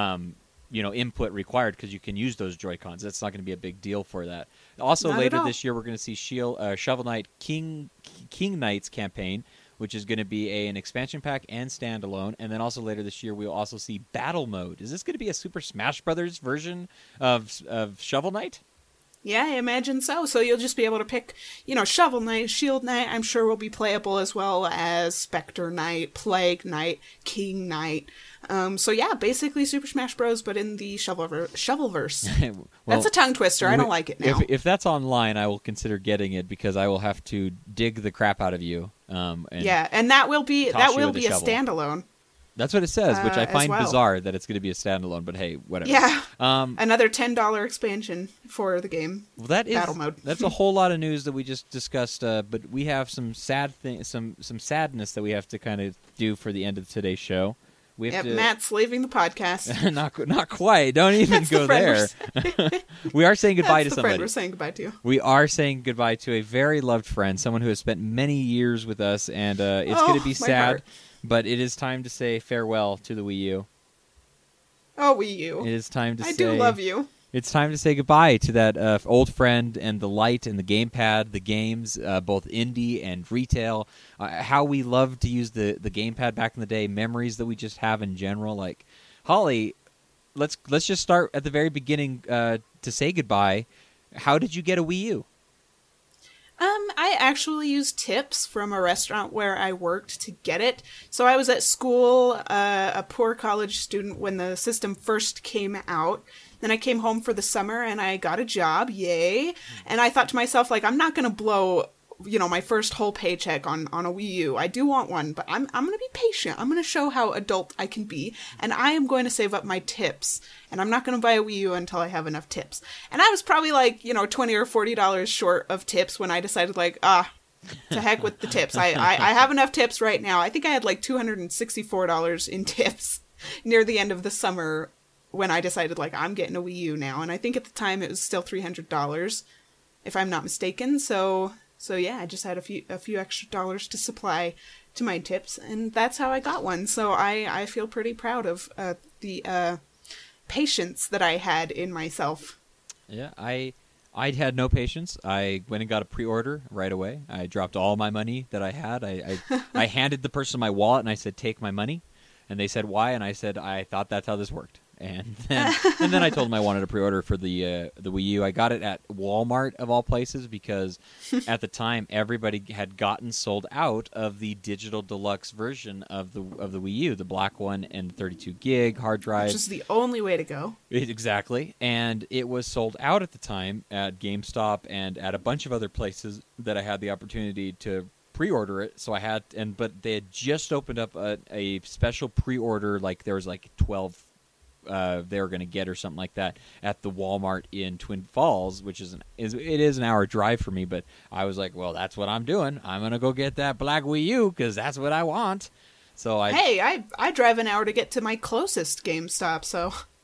Input required because you can use those Joy-Cons. That's not going to be a big deal for that. Also, Not at later all. this year, we're going to see Shovel Knight King Knights campaign, which is going to be an expansion pack and standalone. And then also later this year, we'll also see Battle Mode. Is this going to be a Super Smash Brothers version of Shovel Knight? Yeah, I imagine so. So you'll just be able to pick, Shovel Knight, Shield Knight, I'm sure will be playable, as well as Spectre Knight, Plague Knight, King Knight. So yeah, basically Super Smash Bros., but in the Shovelverse. Well, That's a tongue twister. I don't like it now. If that's online, I will consider getting it because I will have to dig the crap out of you. And Yeah, and that will be toss you with a a shovel. standalone. That's what it says, which I as find well. bizarre that it's going to be a standalone. But hey, whatever. Yeah, Um, another $10 expansion for the game. well, that is Battle mode. That's a whole lot of news that we just discussed. But we have some some sadness that we have to kind of do for the end of today's show. We have to. Matt's leaving the podcast. not quite. Don't even That's go the friend there. we're- We are saying goodbye That's to the friend somebody. we're saying goodbye to. We are saying goodbye to a very loved friend, someone who has spent many years with us, and it's going to be my sad, heart. but it is time to say farewell to the Wii U. Oh, Wii U. It is time to I say do love you. It's time to say goodbye to that old friend and the light and the gamepad, the games, both indie and retail. How we loved to use the gamepad back in the day, memories that we just have in general. Like, Holly, let's just start at the very beginning to say goodbye. How did you get a Wii U? I actually used tips from a restaurant where I worked to get it. So I was at school, a poor college student when the system first came out. Then I came home for the summer and I got a job, yay. And I thought to myself, like, I'm not going to blow, my first whole paycheck on a Wii U. I do want one, but I'm going to be patient. I'm going to show how adult I can be. And I am going to save up my tips. And I'm not going to buy a Wii U until I have enough tips. And I was probably like, $20 or $40 short of tips when I decided, like, to heck with the tips. I have enough tips right now. I think I had like $264 in tips near the end of the summer when I decided, like, I'm getting a Wii U now. And I think at the time it was still $300, if I'm not mistaken. So yeah, I just had a few extra dollars to supply to my tips, and that's how I got one. So I feel pretty proud of the patience that I had in myself. Yeah, I had no patience. I went and got a pre-order right away. I dropped all my money that I had. I handed the person my wallet and I said, "Take my money," and they said, "Why?" And I said, "I thought that's how this worked." And then I told them I wanted a pre-order for the Wii U. I got it at Walmart of all places because at the time everybody had gotten sold out of the digital deluxe version of the Wii U, the black one and 32 gig hard drive. Which is the only way to go. Exactly. And it was sold out at the time at GameStop and at a bunch of other places that I had the opportunity to pre-order it. So I had, but they had just opened up a special pre-order, like there was like 12 they were going to get or something like that at the Walmart in Twin Falls, which is an hour drive for me. But I was like, well, that's what I'm doing. I'm going to go get that black Wii U because that's what I want. So I drive an hour to get to my closest GameStop, so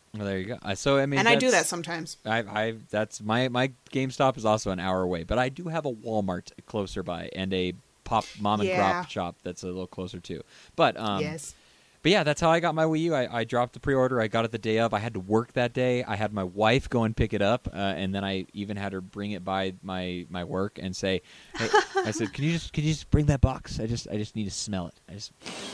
Well, there you go. So I mean, and I do that sometimes. That's my GameStop is also an hour away, but I do have a Walmart closer by and a mom and pop shop that's a little closer too. But yes. But yeah, that's how I got my Wii U. I dropped the pre-order. I got it the day of. I had to work that day. I had my wife go and pick it up, and then I even had her bring it by my work and say, hey, I said, "Can you just bring that box? I just need to smell it.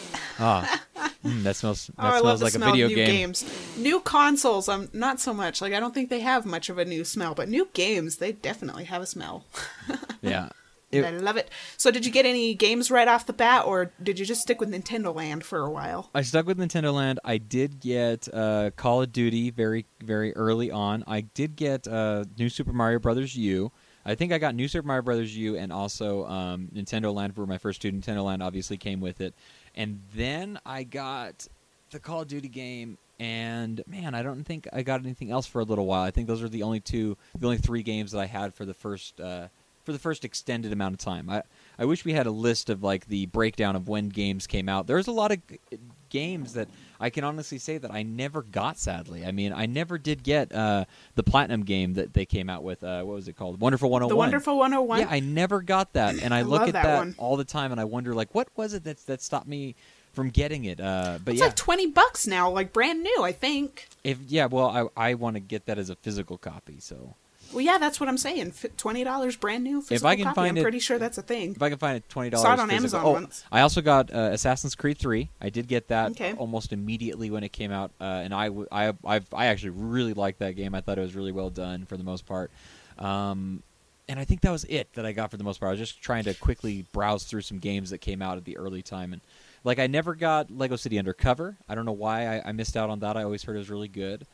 That smells I love the like smell a video of new game." games. New consoles, not so much. Like I don't think they have much of a new smell, but new games, they definitely have a smell. Yeah. I love it. So did you get any games right off the bat, or did you just stick with Nintendo Land for a while? I stuck with Nintendo Land. I did get Call of Duty very, very early on. I did get New Super Mario Bros. U. I think I got New Super Mario Bros. U and also Nintendo Land for my first two. Nintendo Land obviously came with it. And then I got the Call of Duty game, and man, I don't think I got anything else for a little while. I think those are the only three games that I had for the first extended amount of time. I wish we had a list of like the breakdown of when games came out. There's a lot of games that I can honestly say that I never got, sadly. I mean, I never did get the Platinum game that they came out with. What was it called? Wonderful 101. The Wonderful 101? Yeah, I never got that. And I look at that one all the time and I wonder, like, what was it that stopped me from getting it? But it's yeah. like $20 now, like brand new, I think. I want to get that as a physical copy, so... Well, yeah, that's what I'm saying. $20 brand new physical if I can copy. Find I'm pretty sure that's a thing. If I can find it, $20. Saw it on Amazon once. I also got Assassin's Creed 3. I did get that Okay. almost immediately when it came out, and I actually really liked that game. I thought it was really well done for the most part. And I think that was it that I got for the most part. I was just trying to quickly browse through some games that came out at the early time, and like I never got Lego City Undercover. I don't know why I missed out on that. I always heard it was really good.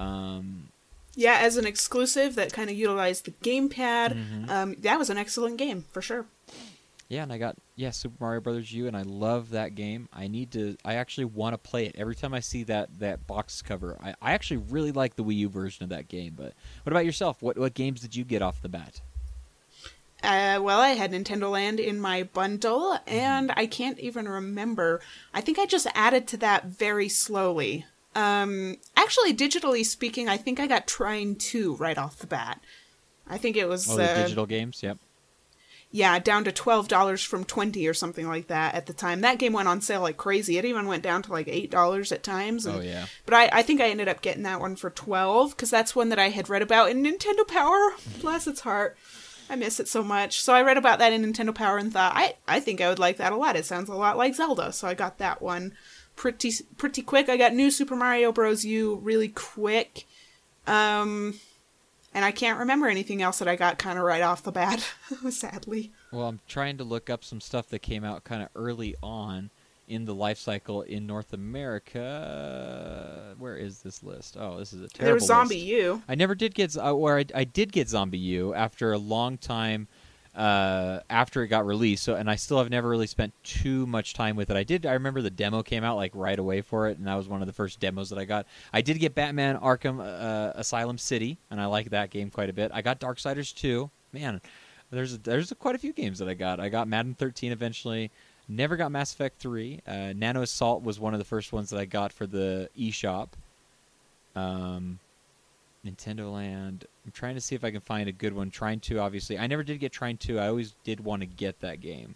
Yeah, as an exclusive that kind of utilized the gamepad, Mm-hmm. that was an excellent game, for sure. Yeah, and I got Super Mario Bros. U, and I love that game. I actually want to play it. Every time I see that box cover, I actually really like the Wii U version of that game. But what about yourself? What games did you get off the bat? Well, I had Nintendo Land in my bundle, and I can't even remember. I think I just added to that very slowly. Actually, digitally speaking, I think I got Trine 2 right off the bat. I think it was... the digital games, yep. Yeah, down to $12 from $20 or something like that at the time. That game went on sale like crazy. It even went down to like $8 at times. Oh, yeah. But I think I ended up getting that one for $12, because that's one that I had read about in Nintendo Power. Bless its heart. I miss it so much. So I read about that in Nintendo Power and thought, I think I would like that a lot. It sounds a lot like Zelda. So I got that one pretty quick. I got New Super Mario Bros. U really quick. And I can't remember anything else that I got kind of right off the bat, sadly. Well, I'm trying to look up some stuff that came out kind of early on in the life cycle in North America. Where is this list? Oh, this is a terrible There was Zombie list. U. I never did get... I did get Zombie U after a long time... after it got released, and I still have never really spent too much time with it. I remember the demo came out like right away for it, and that was one of the first demos that I got. I did get Batman Arkham Asylum City, and I like that game quite a bit. I got Darksiders 2. Man, there's quite a few games that I got. I got Madden 13 eventually. Never got Mass Effect 3. Nano Assault was one of the first ones that I got for the eShop. Nintendo Land. I'm trying to see if I can find a good one. Trine 2, obviously. I never did get Trine 2. I always did want to get that game.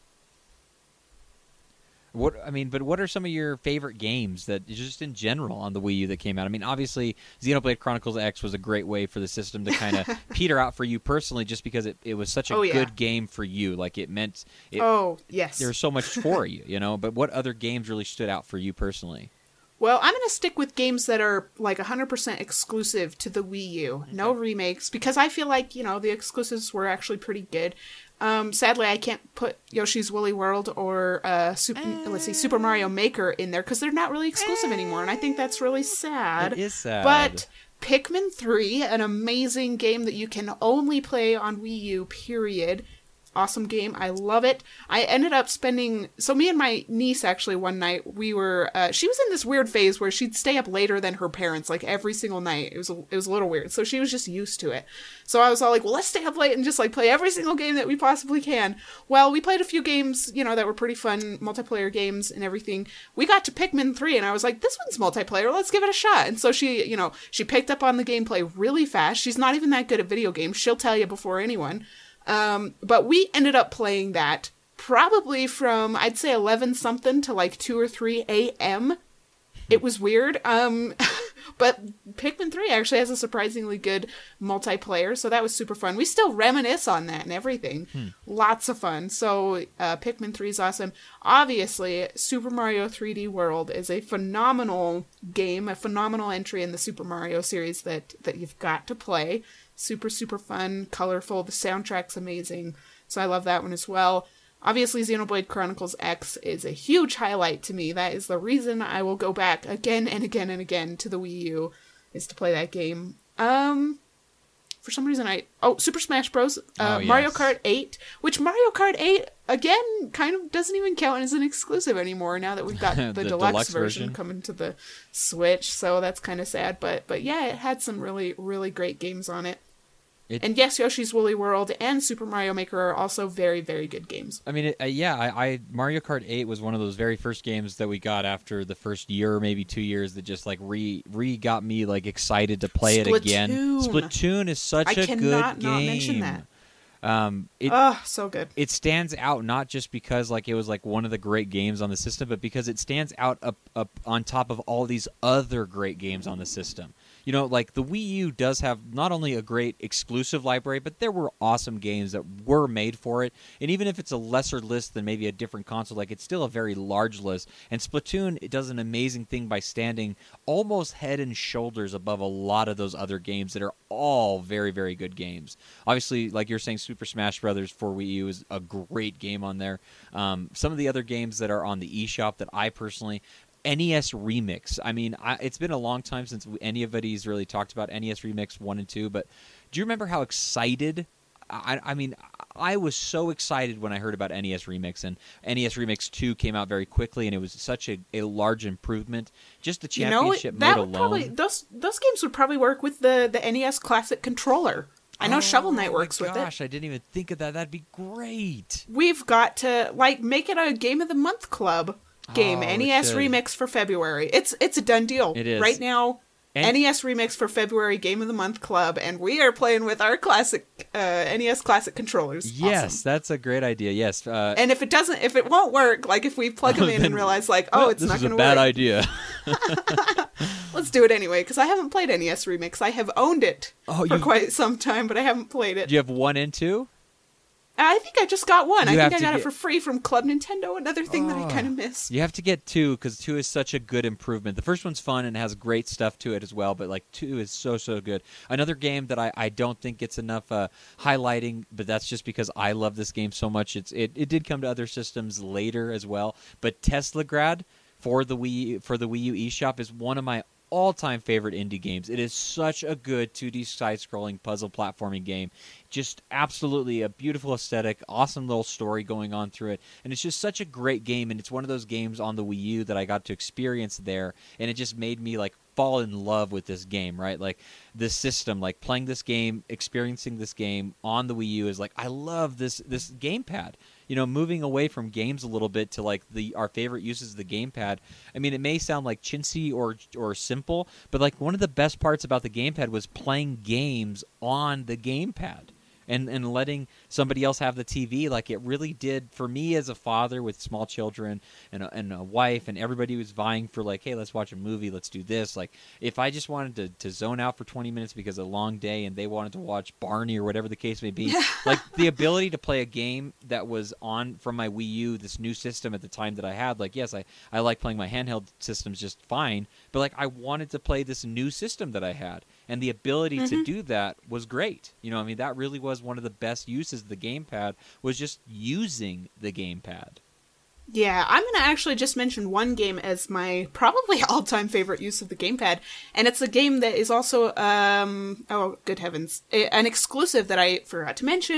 But what are some of your favorite games that just in general on the Wii U that came out? I mean, obviously, Xenoblade Chronicles X was a great way for the system to kind of peter out for you personally, just because it was such a good game for you. Like it meant. Oh yes. There was so much for you, you know. But what other games really stood out for you personally? Well, I'm going to stick with games that are like 100% exclusive to the Wii U. Okay. No remakes, because I feel like, the exclusives were actually pretty good. Sadly, I can't put Yoshi's Woolly World or Super Mario Maker in there, because they're not really exclusive anymore, and I think that's really sad. It is sad. But Pikmin 3, an amazing game that you can only play on Wii U, period. Awesome game. I love it. I ended up spending... So me and my niece, actually, one night, we were... she was in this weird phase where she'd stay up later than her parents, like, every single night. It was a little weird. So she was just used to it. So I was all like, well, let's stay up late and just, like, play every single game that we possibly can. Well, we played a few games, you know, that were pretty fun, multiplayer games and everything. We got to Pikmin 3, and I was like, this one's multiplayer. Let's give it a shot. And so she, you know, she picked up on the gameplay really fast. She's not even that good at video games. She'll tell you before anyone. But we ended up playing that probably from, I'd say 11 something to like 2 or 3 a.m. It was weird. But Pikmin 3 actually has a surprisingly good multiplayer, so that was super fun. We still reminisce on that and everything. Lots of fun. So Pikmin 3 is awesome. Obviously, Super Mario 3D World is a phenomenal game, a phenomenal entry in the Super Mario series that you've got to play. Super, super fun, colorful. The soundtrack's amazing, so I love that one as well. Obviously, Xenoblade Chronicles X is a huge highlight to me. That is the reason I will go back again and again and again to the Wii U, is to play that game. For some reason Super Smash Bros. Mario Kart 8, which Mario Kart 8, again, kind of doesn't even count as an exclusive anymore now that we've got the deluxe version coming to the Switch, so that's kind of sad. But yeah, it had some really, really great games on it. And yes, Yoshi's Woolly World and Super Mario Maker are also very, very good games. I mean, Mario Kart 8 was one of those very first games that we got after the first year, maybe 2 years, that just like re got me like excited to play it again. Splatoon is such a good game. I cannot not mention that. So good. It stands out not just because like it was like one of the great games on the system, but because it stands out up on top of all these other great games on the system. You know, like the Wii U does have not only a great exclusive library, but there were awesome games that were made for it. And even if it's a lesser list than maybe a different console, like it's still a very large list. And Splatoon, it does an amazing thing by standing almost head and shoulders above a lot of those other games that are all very, very good games. Obviously, like you're saying, Super Smash Bros. For Wii U is a great game on there. Some of the other games that are on the eShop that I personally... NES Remix. I mean, it's been a long time since anybody's really talked about NES Remix 1 and 2, but do you remember how excited... I mean, I was so excited when I heard about NES Remix, and NES Remix 2 came out very quickly, and it was such a large improvement. Just the championship mode alone. Those games would probably work with the NES Classic controller. I know Shovel Knight works with it. Gosh, I didn't even think of that. That'd be great. We've got to, like, make it a Game of the Month club game. NES Remix for February. It's a done deal. It is. Right now, NES Remix for February Game of the Month club, and we are playing with our classic NES Classic controllers. Yes, awesome. That's a great idea. Yes. And if it won't work, like if we plug them in and realize like, it's not going to work. This is a bad idea. Let's do it anyway, because I haven't played NES Remix. I have owned it for quite some time, but I haven't played it. Do you have 1 and 2? I think I just got 1. I think I got it for free from Club Nintendo, another thing that I kind of miss. You have to get 2, because 2 is such a good improvement. The first one's fun and has great stuff to it as well, but like 2 is so, so good. Another game that I don't think gets enough highlighting, but that's just because I love this game so much. It did come to other systems later as well, but Teslagrad for the Wii U eShop is one of my all-time favorite indie games. It is such a good 2D side-scrolling puzzle platforming game. Just absolutely a beautiful aesthetic, awesome little story going on through it, and it's just such a great game, and it's one of those games on the Wii U that I got to experience there, and it just made me like fall in love with this game, right? Like this system, like playing this game, experiencing this game on the Wii U is like, I love this gamepad. You know, moving away from games a little bit to like our favorite uses of the gamepad. I mean, it may sound like chintzy or simple, but like one of the best parts about the gamepad was playing games on the gamepad. And letting somebody else have the TV, like it really did for me as a father with small children and a wife, and everybody was vying for like, hey, let's watch a movie, let's do this. Like if I just wanted to zone out for 20 minutes because of a long day and they wanted to watch Barney or whatever the case may be, like the ability to play a game that was on from my Wii U, this new system at the time that I had, like yes, I like playing my handheld systems just fine, but like I wanted to play this new system that I had. And the ability to do that was great. You know, I mean, that really was one of the best uses of the gamepad, was just using the gamepad. Yeah, I'm going to actually just mention one game as my probably all-time favorite use of the gamepad, and it's a game that is also, oh, good heavens, an exclusive that I forgot to mention,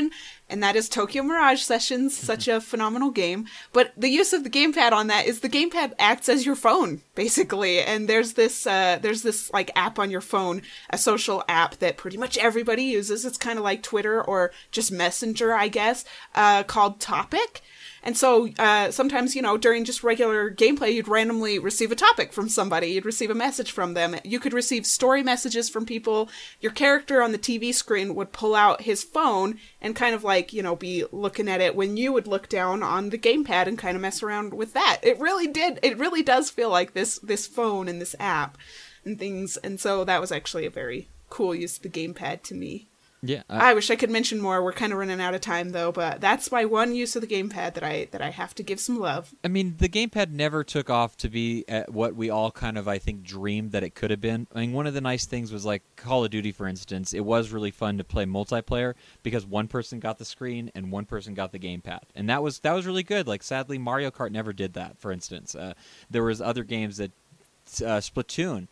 and that is Tokyo Mirage Sessions, such a phenomenal game. But the use of the gamepad on that is the gamepad acts as your phone, basically. And there's this like app on your phone, a social app that pretty much everybody uses. It's kind of like Twitter or just Messenger, I guess, called Topic. And so sometimes, during just regular gameplay, you'd randomly receive a topic from somebody. You'd receive a message from them. You could receive story messages from people. Your character on the TV screen would pull out his phone and kind of like, be looking at it when you would look down on the gamepad and kind of mess around with that. It really does feel like this phone and this app and things. And so that was actually a very cool use of the gamepad to me. Yeah, I wish I could mention more. We're kind of running out of time, though, but that's my one use of the gamepad that I have to give some love. I mean, the gamepad never took off to be at what we all kind of, I think, dreamed that it could have been. I mean, one of the nice things was, like, Call of Duty, for instance. It was really fun to play multiplayer because one person got the screen and one person got the gamepad. And that was really good. Like, sadly, Mario Kart never did that, for instance. There was other games that... Splatoon...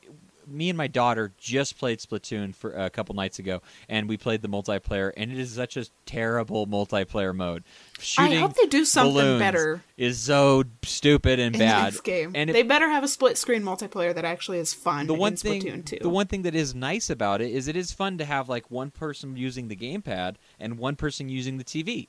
Me and my daughter just played Splatoon for a couple nights ago, and we played the multiplayer, and it is such a terrible multiplayer mode. Shooting I hope they do something better. Is so stupid and bad. In the next game. And they better have a split-screen multiplayer that actually is fun in Splatoon 2. The one thing that is nice about it is fun to have like one person using the gamepad and one person using the TV.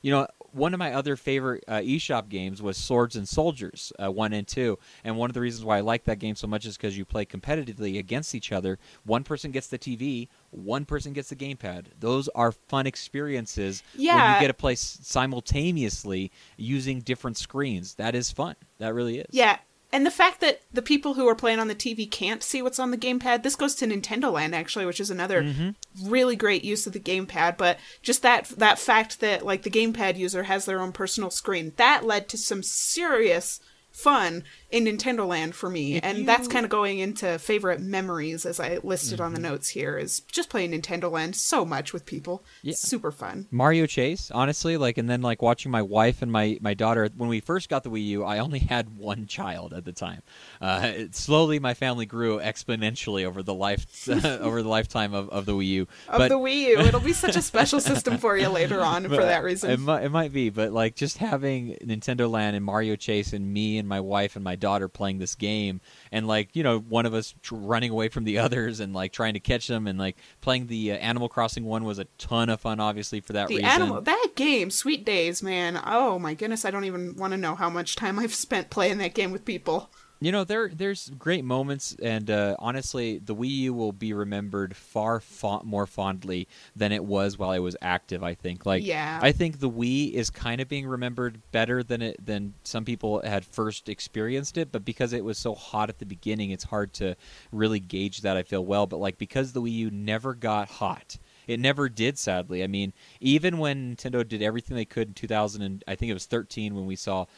One of my other favorite eShop games was Swords and Soldiers 1 and 2, and one of the reasons why I like that game so much is because you play competitively against each other. One person gets the TV, one person gets the gamepad. Those are fun experiences when you get to play simultaneously using different screens. That is fun. That really is. Yeah. And the fact that the people who are playing on the TV can't see what's on the gamepad, this goes to Nintendo Land, actually, which is another really great use of the gamepad. But just that fact that, like, the gamepad user has their own personal screen, that led to some serious fun in Nintendo Land for me. And that's kind of going into favorite memories, as I listed on the notes here, is just playing Nintendo Land so much with people. Yeah. Super fun. Mario Chase, honestly, like, and then like watching my wife and my daughter. When we first got the Wii U, I only had one child at the time. Slowly, my family grew exponentially over the lifetime of the Wii U. The Wii U, it'll be such a special system for you later on for that reason. It might be, but like just having Nintendo Land and Mario Chase and me and my wife and my daughter playing this game, and like one of us running away from the others and like trying to catch them, and like playing the Animal Crossing one was a ton of fun, obviously, for that reason. That game, Sweet Days, man. Oh my goodness, I don't even want to know how much time I've spent playing that game with people. There's great moments, and honestly, the Wii U will be remembered far more fondly than it was while it was active, I think. I think the Wii is kind of being remembered better than some people had first experienced it, but because it was so hot at the beginning, it's hard to really gauge that, I feel well. But like because the Wii U never got hot. It never did, sadly. I mean, even when Nintendo did everything they could in 2000, and I think it was 13 when we saw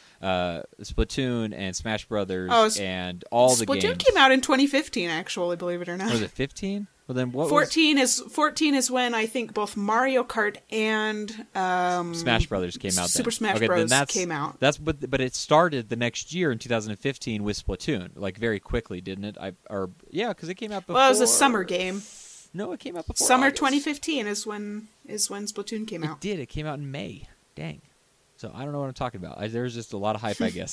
Splatoon and Smash Brothers and all the games. Splatoon came out in 2015, actually, believe it or not. Was it 15? Well, then what 14 is when I think both Mario Kart and Smash Brothers came out. Super Smash Bros. Came out. But it started the next year in 2015 with Splatoon, like very quickly, didn't it? Because it came out before. Well, it was a summer game. No, it came out before Summer August. 2015 is when Splatoon came out. It did. It came out in May. Dang. So I don't know what I'm talking about. There's just a lot of hype, I guess.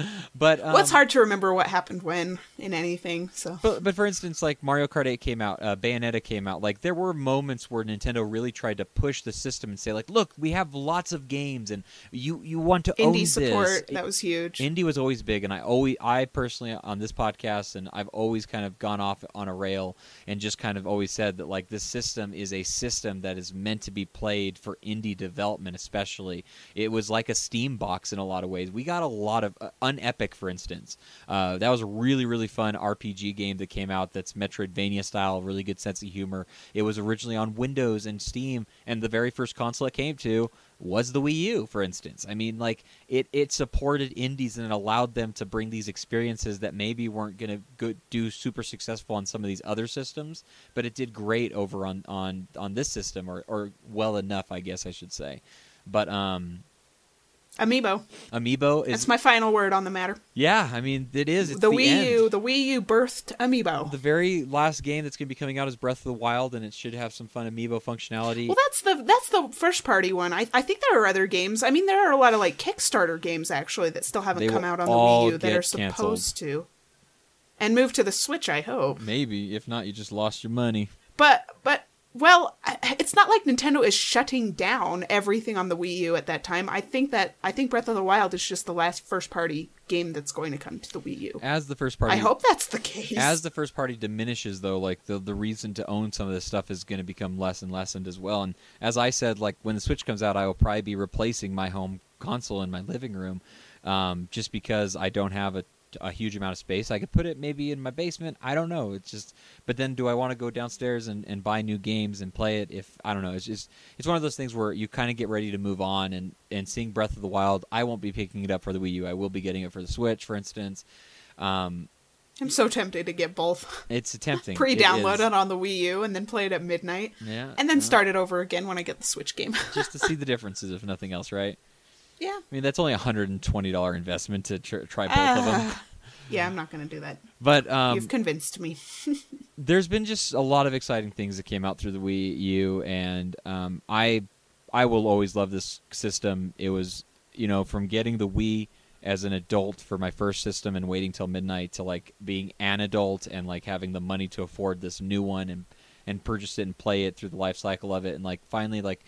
But it's hard to remember what happened when in anything. So, but for instance, like Mario Kart 8 came out, Bayonetta came out. Like there were moments where Nintendo really tried to push the system and say, like, look, we have lots of games, and you want to own this. Indie support, that was huge. Indie was always big, and I personally on this podcast, and I've always kind of gone off on a rail and just kind of always said that like this system is a system that is meant to be played for indie development, especially. It was like a Steam box in a lot of ways. We got a lot of Unepic, for instance. That was a really, really fun RPG game that came out that's Metroidvania style, really good sense of humor. It was originally on Windows and Steam, and the very first console it came to was the Wii U, for instance. I mean, like, it supported indies and it allowed them to bring these experiences that maybe weren't going to do super successful on some of these other systems, but it did great over on this system, or well enough, I guess I should say. But Amiibo. Amiibo is... That's my final word on the matter. Yeah, I mean, it is. It's the the Wii end. U. The Wii U birthed Amiibo. The very last game that's going to be coming out is Breath of the Wild, and it should have some fun Amiibo functionality. Well, that's the first party one. I think there are other games. I mean, there are a lot of like Kickstarter games actually that still haven't come out on the Wii U that are supposed to. And move to the Switch, I hope. Maybe. If not, you just lost your money. But well, it's not like Nintendo is shutting down everything on the Wii U at that time. I think Breath of the Wild is just the last first-party game that's going to come to the Wii U. As the first party, I hope that's the case. As the first party diminishes, though, like the reason to own some of this stuff is going to become less and lessened as well. And as I said, like when the Switch comes out, I will probably be replacing my home console in my living room, just because I don't have a huge amount of space. I could put it maybe in my basement. I don't know. It's just, but then do I want to go downstairs and buy new games and play it? If I don't know, it's one of those things where you kind of get ready to move on. And seeing Breath of the Wild, I won't be picking it up for the Wii U. I will be getting it for the Switch, for instance. I'm so tempted to get both. It's tempting. Pre-download it on the Wii U and then play it at midnight. Yeah. And then start it over again when I get the Switch game. Just to see the differences, if nothing else, right? Yeah. I mean, that's only a $120 investment to try both of them. Yeah, I'm not going to do that. But you've convinced me. There's been just a lot of exciting things that came out through the Wii U, and I will always love this system. It was, from getting the Wii as an adult for my first system and waiting till midnight to like being an adult and like having the money to afford this new one and purchase it and play it through the life cycle of it, and like finally, like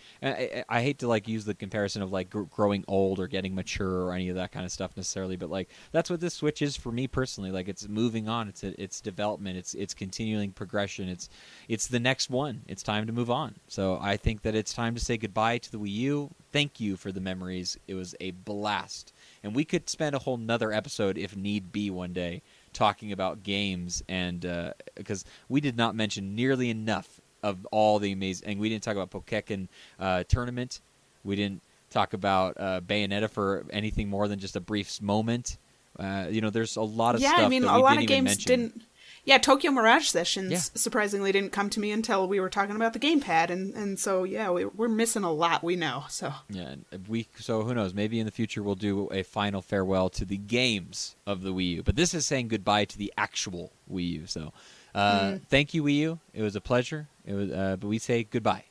I hate to like use the comparison of like growing old or getting mature or any of that kind of stuff necessarily, but like that's what this Switch is for me personally. Like it's moving on, it's development, it's continuing progression, it's the next one. It's time to move on. So I think that it's time to say goodbye to the Wii U. Thank you for the memories. It was a blast, and we could spend a whole nother episode if need be one day talking about games, and because we did not mention nearly enough of all the amazing, and we didn't talk about Pokkén Tournament, we didn't talk about Bayonetta for anything more than just a brief moment. There's a lot of stuff. Yeah, I mean, that a we lot didn't of even games mention. didn't. Yeah, Tokyo Mirage Sessions surprisingly didn't come to me until we were talking about the gamepad, and so yeah, we're missing a lot. We know, so yeah, so who knows? Maybe in the future we'll do a final farewell to the games of the Wii U. But this is saying goodbye to the actual Wii U. So thank you, Wii U. It was a pleasure. It was, but we say goodbye.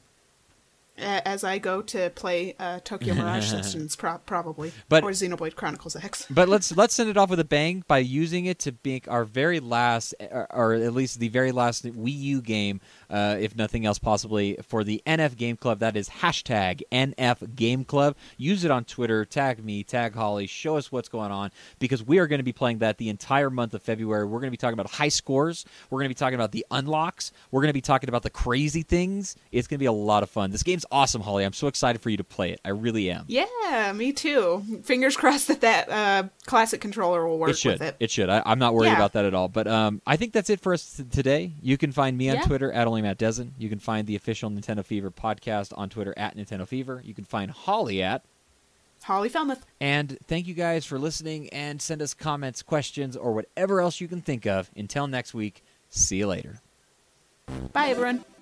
As I go to play Tokyo Mirage Sessions, probably, or Xenoblade Chronicles X. But let's send it off with a bang by using it to make our very last, or at least the very last Wii U game, if nothing else, possibly for the NF Game Club. That is hashtag NF Game Club. Use it on Twitter. Tag me, tag Holly. Show us what's going on, because we are going to be playing that the entire month of February. We're going to be talking about high scores. We're going to be talking about the unlocks. We're going to be talking about the crazy things. It's going to be a lot of fun. This game's awesome, Holly. I'm so excited for you to play it. I really am. Yeah, me too. Fingers crossed that classic controller will work with it. It should. I'm not worried about that at all. But I think that's it for us today. You can find me on Twitter at @OnlyMattDezen. You can find the official Nintendo Fever podcast on Twitter at Nintendo Fever. You can find Holly at Holly Falmouth. And thank you guys for listening, and send us comments, questions, or whatever else you can think of. Until next week, see you later. Bye, everyone.